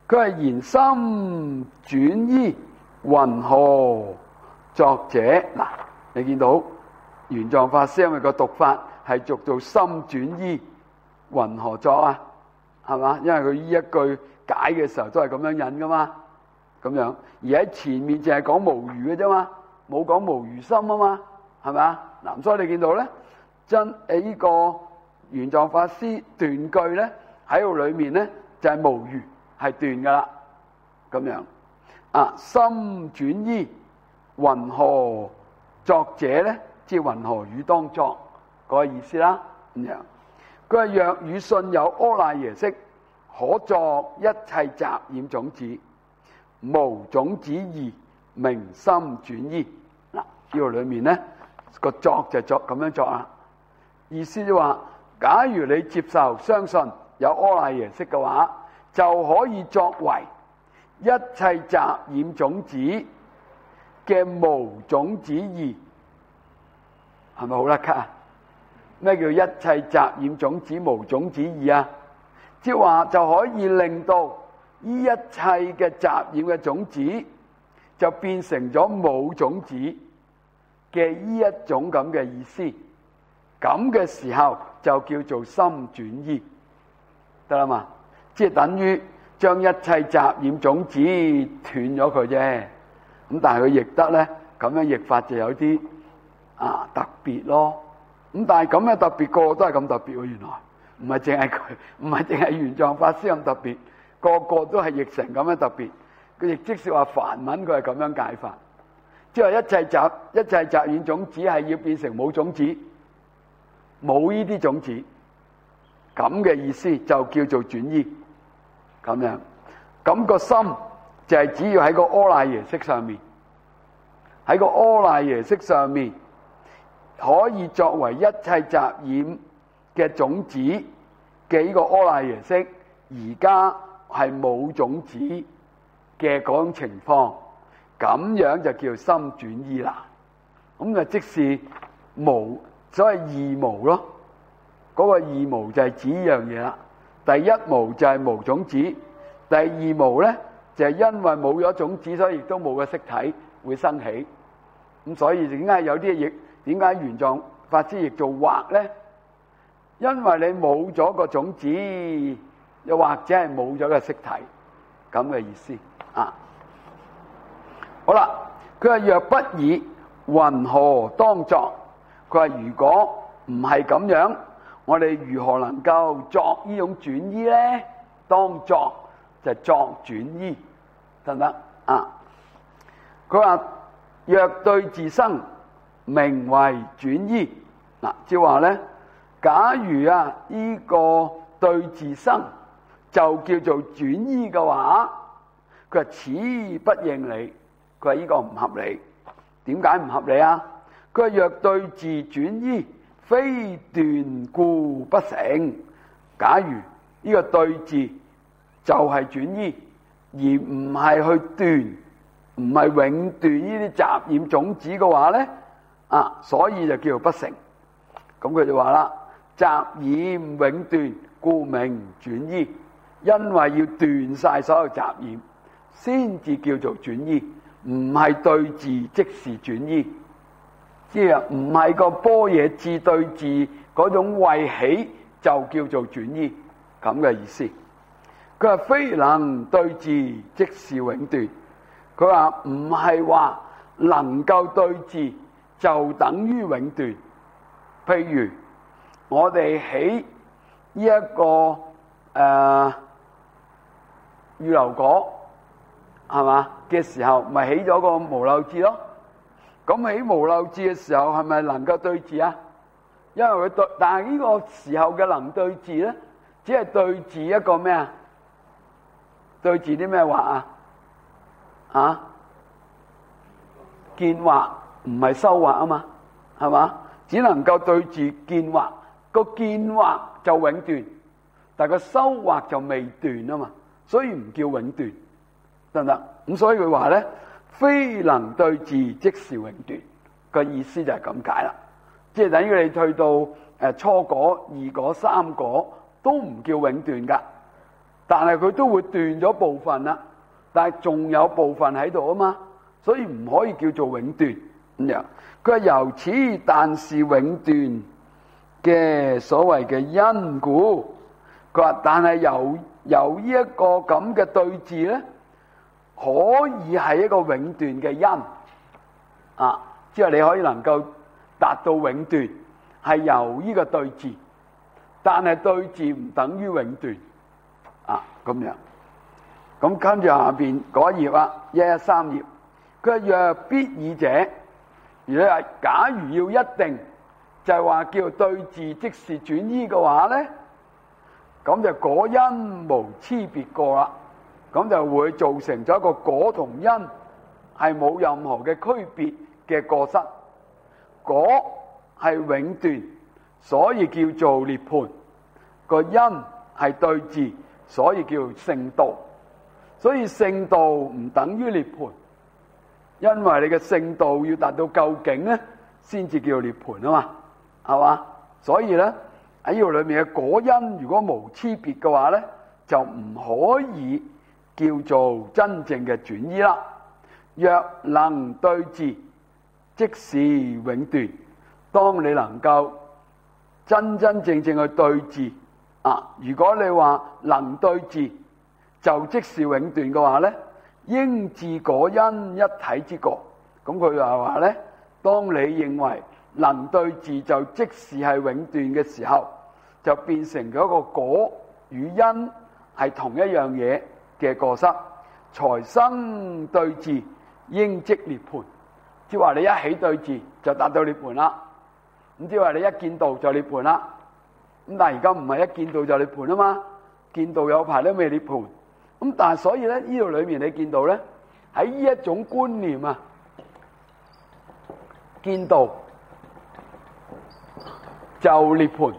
佢係言心轉依，云何作者？嗱，你見到玄奘法師因為個讀法係讀做心轉依，云何作啊？係嘛？因為佢呢一句解嘅時候都係咁樣引噶嘛，咁樣而喺前面淨係講無餘嘅啫嘛，冇講無餘心啊嘛，係咪啊？嗱，所以你見到咧，真誒呢個玄奘法師斷句咧喺度裏面咧就係、是、無餘係斷噶啦，咁樣啊，心轉依，云何作者咧？即係云何汝當作嗰個意思啦，咁樣。佢話若汝信有阿賴耶識，可作一切雜染種子，無種子義，名心轉依。嗱，呢個裏面咧個作就作咁樣作啦，意思就話，假如你接受相信有阿賴耶識嘅話，就可以作為一切雜染種子嘅無種子義，係咪好甩咳啊？咩叫一切雜染種子無種子義啊？即係話就可以令到呢一切嘅雜染嘅種子就變成咗冇種子嘅呢一種咁嘅意思。咁嘅時候就叫做心轉依，得啦嘛？即係等於將一切雜染種子斷咗佢啫。咁但係佢譯得咧，咁樣譯法就有啲啊特別咯。咁但係咁嘅特別，個個都係咁特別喎。原來唔係淨係佢，唔係淨係玄奘法師咁特別，個個都係譯成咁樣特別。佢亦即是話梵文佢係咁樣解法，即係話一切雜一切雜染種子係要變成冇種子，冇呢啲種子，咁嘅意思就叫做轉依。咁樣咁個心就係只要喺個阿賴耶識上面，喺個阿賴耶識上面。可以作為一切雜染嘅種子嘅呢個阿賴耶識，而家係冇種子嘅嗰種情況，咁樣就叫心轉依啦。咁就即是無，所謂二無咯。嗰、那個二無就係指呢樣嘢啦。第一無就係無種子，第二無咧就係、是、因為冇咗種子，所以亦都冇個色體會生起。咁所以點解有啲嘢？點解玄奘法師譯做惑咧？因為你冇咗個種子，又或者係冇咗個色體，咁嘅意思啊。好啦，佢話若不以，云何當作？佢話如果唔係咁樣，我哋如何能夠作呢種轉依咧？當作就係作轉依，得唔得啊？佢話若對治生，名為轉依。嗱，即係話咧，假如啊呢個對治生就叫做轉依嘅話，佢話此不應理。佢話呢個唔合理。點解唔合理啊？佢話若對治轉依，非斷故不成。假如呢個對治就係轉依，而唔係去斷，唔係永斷呢啲雜染種子嘅話咧，啊，所以就叫做不成。咁佢就話啦，雜染永斷，故名轉依。因為要斷晒所有雜染，先至叫做轉依，唔係對治即是轉依。即係唔係個般若智對治嗰種慧起就叫做轉依，咁嘅意思。佢話非能對治即是永斷。佢話唔係話能夠對治就等於永斷。譬如我哋起呢一個誒預流果係嘛嘅時候，咪起咗個無漏智咯。咁起無漏智嘅時候係咪能夠對治啊？因為佢對，但係呢個時候嘅能對治咧，只係對治一個咩啊？對治啲咩惑啊？啊？見惑唔係修惑啊嘛，係嘛？只能夠對治見惑，個見惑就永斷，但係個修惑就未斷啊嘛，所以唔叫永斷，得唔得？咁所以佢話咧，非能對治即是永斷，個意思就係咁解啦。即係等於你去到誒初果、二果、三果都唔叫永斷噶， 但係佢都會斷咗部分啦，但係仲有部分喺度啊嘛，所以唔可以叫做永斷咁樣。佢話由此，但是永斷嘅所謂嘅因故，佢話但係由由呢一個咁嘅對治咧，可以係一個永斷嘅因啊，即係你可以能夠達到永斷，係由呢個對治，但係對治唔等於永斷啊咁樣。咁跟住下邊嗰一頁啊，一一三頁，佢話若必爾者，如果係假如要一定就係話叫對治即是轉依嘅話咧，咁就果因無差別過啦，咁就會造成咗一個果同因係冇任何嘅區別嘅過失。果係永斷，所以叫做涅槃；個因係對治，所以叫聖道。所以聖道唔等於涅槃，因為你嘅聖道要達到究竟咧，先至叫涅槃啊嘛，係嘛？所以咧喺呢度裏面嘅果因如果無差別嘅話咧，就唔可以叫做真正嘅轉依啦。若能對治，即是永斷。當你能夠真真正正去對治啊，如果你話能對治，就即是永斷嘅話咧，應治果因一體之過。咁佢就話咧，當你認為能對治就即是係永斷嘅時候，就變成咗一個果與因係同一樣嘢嘅過失，才生對治，應即涅槃。即係話你一起對治就達到涅槃啦。咁即係話你一見道就涅槃啦。咁但係而家唔係一見道就涅槃啊嘛，見道有排都未涅槃。咁但係所以咧，呢度裏面你見到咧，喺呢一種觀念啊，見道就涅槃。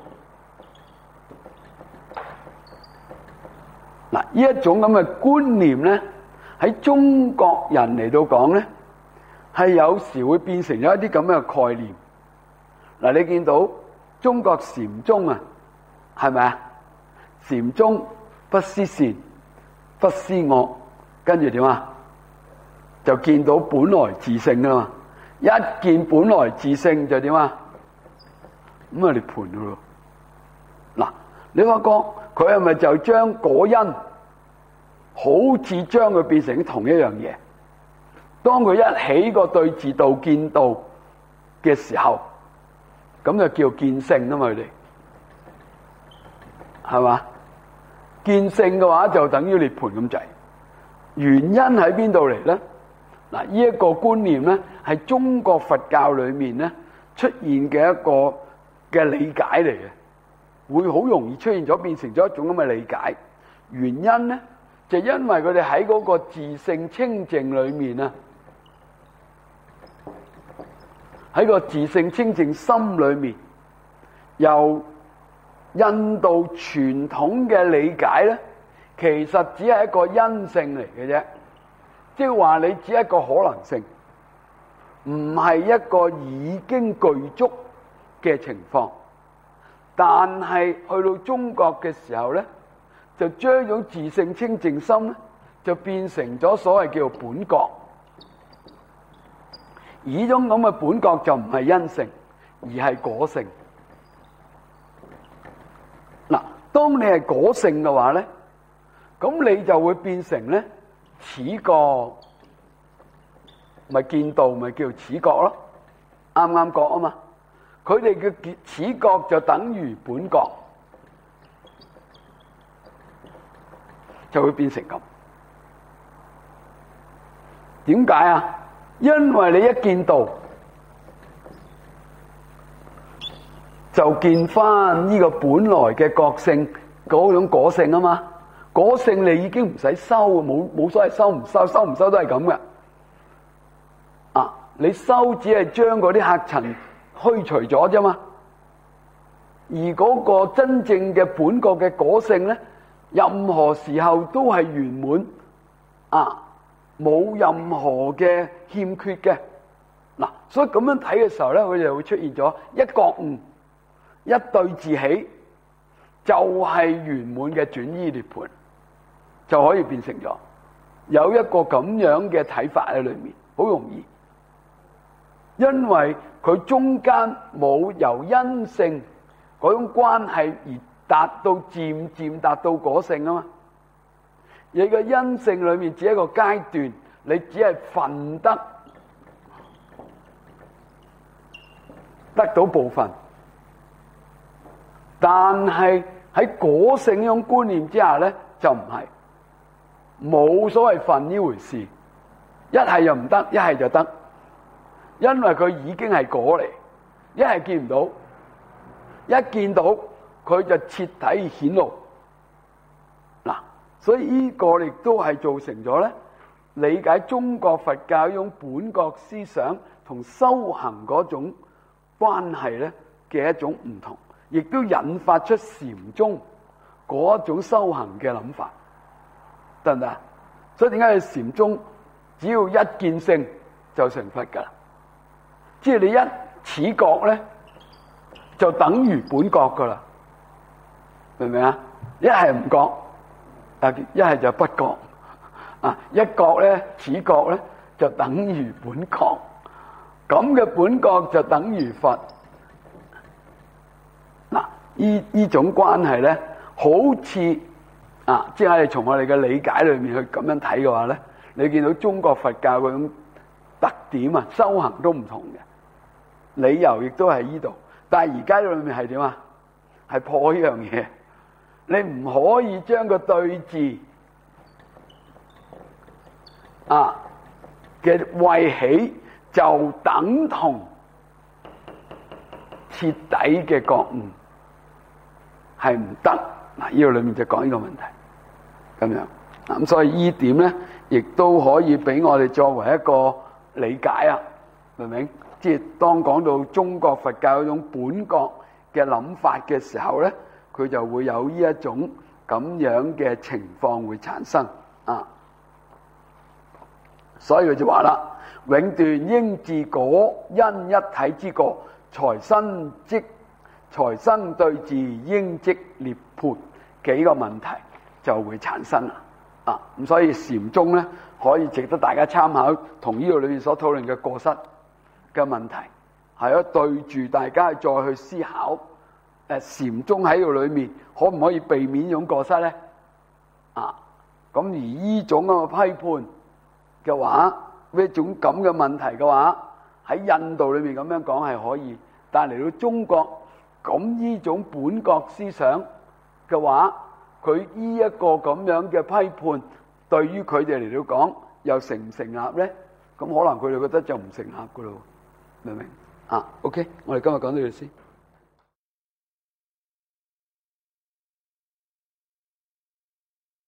嗱，呢一種咁嘅觀念咧，喺中國人嚟到講咧，係有時會變成咗一啲咁嘅概念。嗱，你見到中國禪宗啊，係咪啊？禪宗不思善，不思惡，跟住點啊？就見到本來自性噶嘛，一見本來自性就點啊？咁啊涅槃噶咯。嗱，你發覺佢係咪就將果因好似將佢變成同一樣嘢？當佢一起個對治道見道嘅時候，咁就叫見性啊嘛，佢哋係嘛？見性嘅話就等於涅槃咁滯。原因喺邊度嚟咧？嗱，呢一個觀念咧係中國佛教裏面咧出現嘅一個嘅理解嚟嘅，會好容易出現咗變成咗一種咁嘅理解。原因咧就因為佢哋喺嗰個自性清淨裏面啊，喺個自性清淨心裏面，由印度傳統嘅理解咧，其實只係一個因性嚟嘅啫，即係話你只係一個可能性，唔係一個已經具足嘅情況。但係去到中國嘅時候咧，就將呢種自性清淨心咧，就變成咗所謂叫做本覺。而呢種咁嘅本覺就唔係因性，而係果性。嗱，當你係果性嘅話咧，咁你就會變成咧此覺，咪見道咪叫此覺咯，啱啱覺啊嘛。佢哋嘅此覺就等於本覺，就會變成咁。點解啊？因為你一見道，就見翻呢個本來嘅覺性嗰種果性啊嘛。果性你已經唔使修，冇冇所謂修唔修，修唔修都係咁嘅。啊，你修只係將嗰啲客塵去除咗啫嘛。而嗰個真正嘅本覺嘅果性咧，任何時候都係圓滿啊，冇任何嘅欠缺嘅。嗱，所以咁樣睇嘅時候咧，佢就會出現咗一覺悟，一對治起，就係圓滿嘅轉依涅槃。 就可以變成咗有一個咁樣嘅睇法喺裏面，好容易，因為佢中間冇由因性嗰種關係而達到漸漸達到果性啊嘛。你嘅因性裏面只係一個階段，你只係分得得到部分，但係喺果性呢種觀念之下咧，就唔係冇所謂分呢回事，一係又唔得，一係就得，因為佢已經係果嚟，一係見唔到，一見到佢就徹底顯露。嗱，所以呢個亦都係造成咗咧，理解中國佛教呢種本覺思想同修行嗰種關係咧嘅一種唔同，亦都引發出禪宗嗰種修行嘅諗法，得唔得？所以點解你禪宗只要一見性就成佛噶啦？即係你一此覺咧，就等於本覺噶啦，明唔明啊？一係唔覺，啊一係就不覺，啊一覺咧，此覺咧就等於本覺。咁嘅本覺就等於佛。嗱，呢呢種關係咧，好似啊，即係從我哋嘅理解裏面去咁樣睇嘅話咧，你見到中國佛教嗰種特點啊，修行都唔同嘅，理由亦都係呢度。但係而家裏面係點啊？係破呢樣嘢，你唔可以將個對治啊嘅慧起就等同徹底嘅覺悟，係唔得。嗱，呢個裏面就講呢個問題，咁樣咁，所以呢點咧，亦都可以俾我哋作為一個理解啊，明唔明？即係當講到中國佛教嗰種本覺嘅諗法嘅時候咧，佢就會有呢一種咁樣嘅情況會產生啊。所以佢就話啦，永斷應自果因一體之覺，才生即才生對治應即涅槃，幾個問題就會產生啊！咁所以禪宗咧可以值得大家參考，同呢度裏面所討論嘅過失嘅問題，係咯，對住大家再去思考。誒，禪宗喺度裏面可唔可以避免呢種過失咧？啊，咁而呢種咁嘅批判嘅話，呢種咁嘅問題嘅話，喺印度裏面咁樣講係可以，但係嚟到中國，咁呢種本覺思想嘅話，佢呢一個咁樣嘅批判，對於佢哋嚟到講，又成唔成立咧？咁可能佢哋覺得就唔成立噶咯，明唔明？啊 ，OK，我哋今日講到呢度先。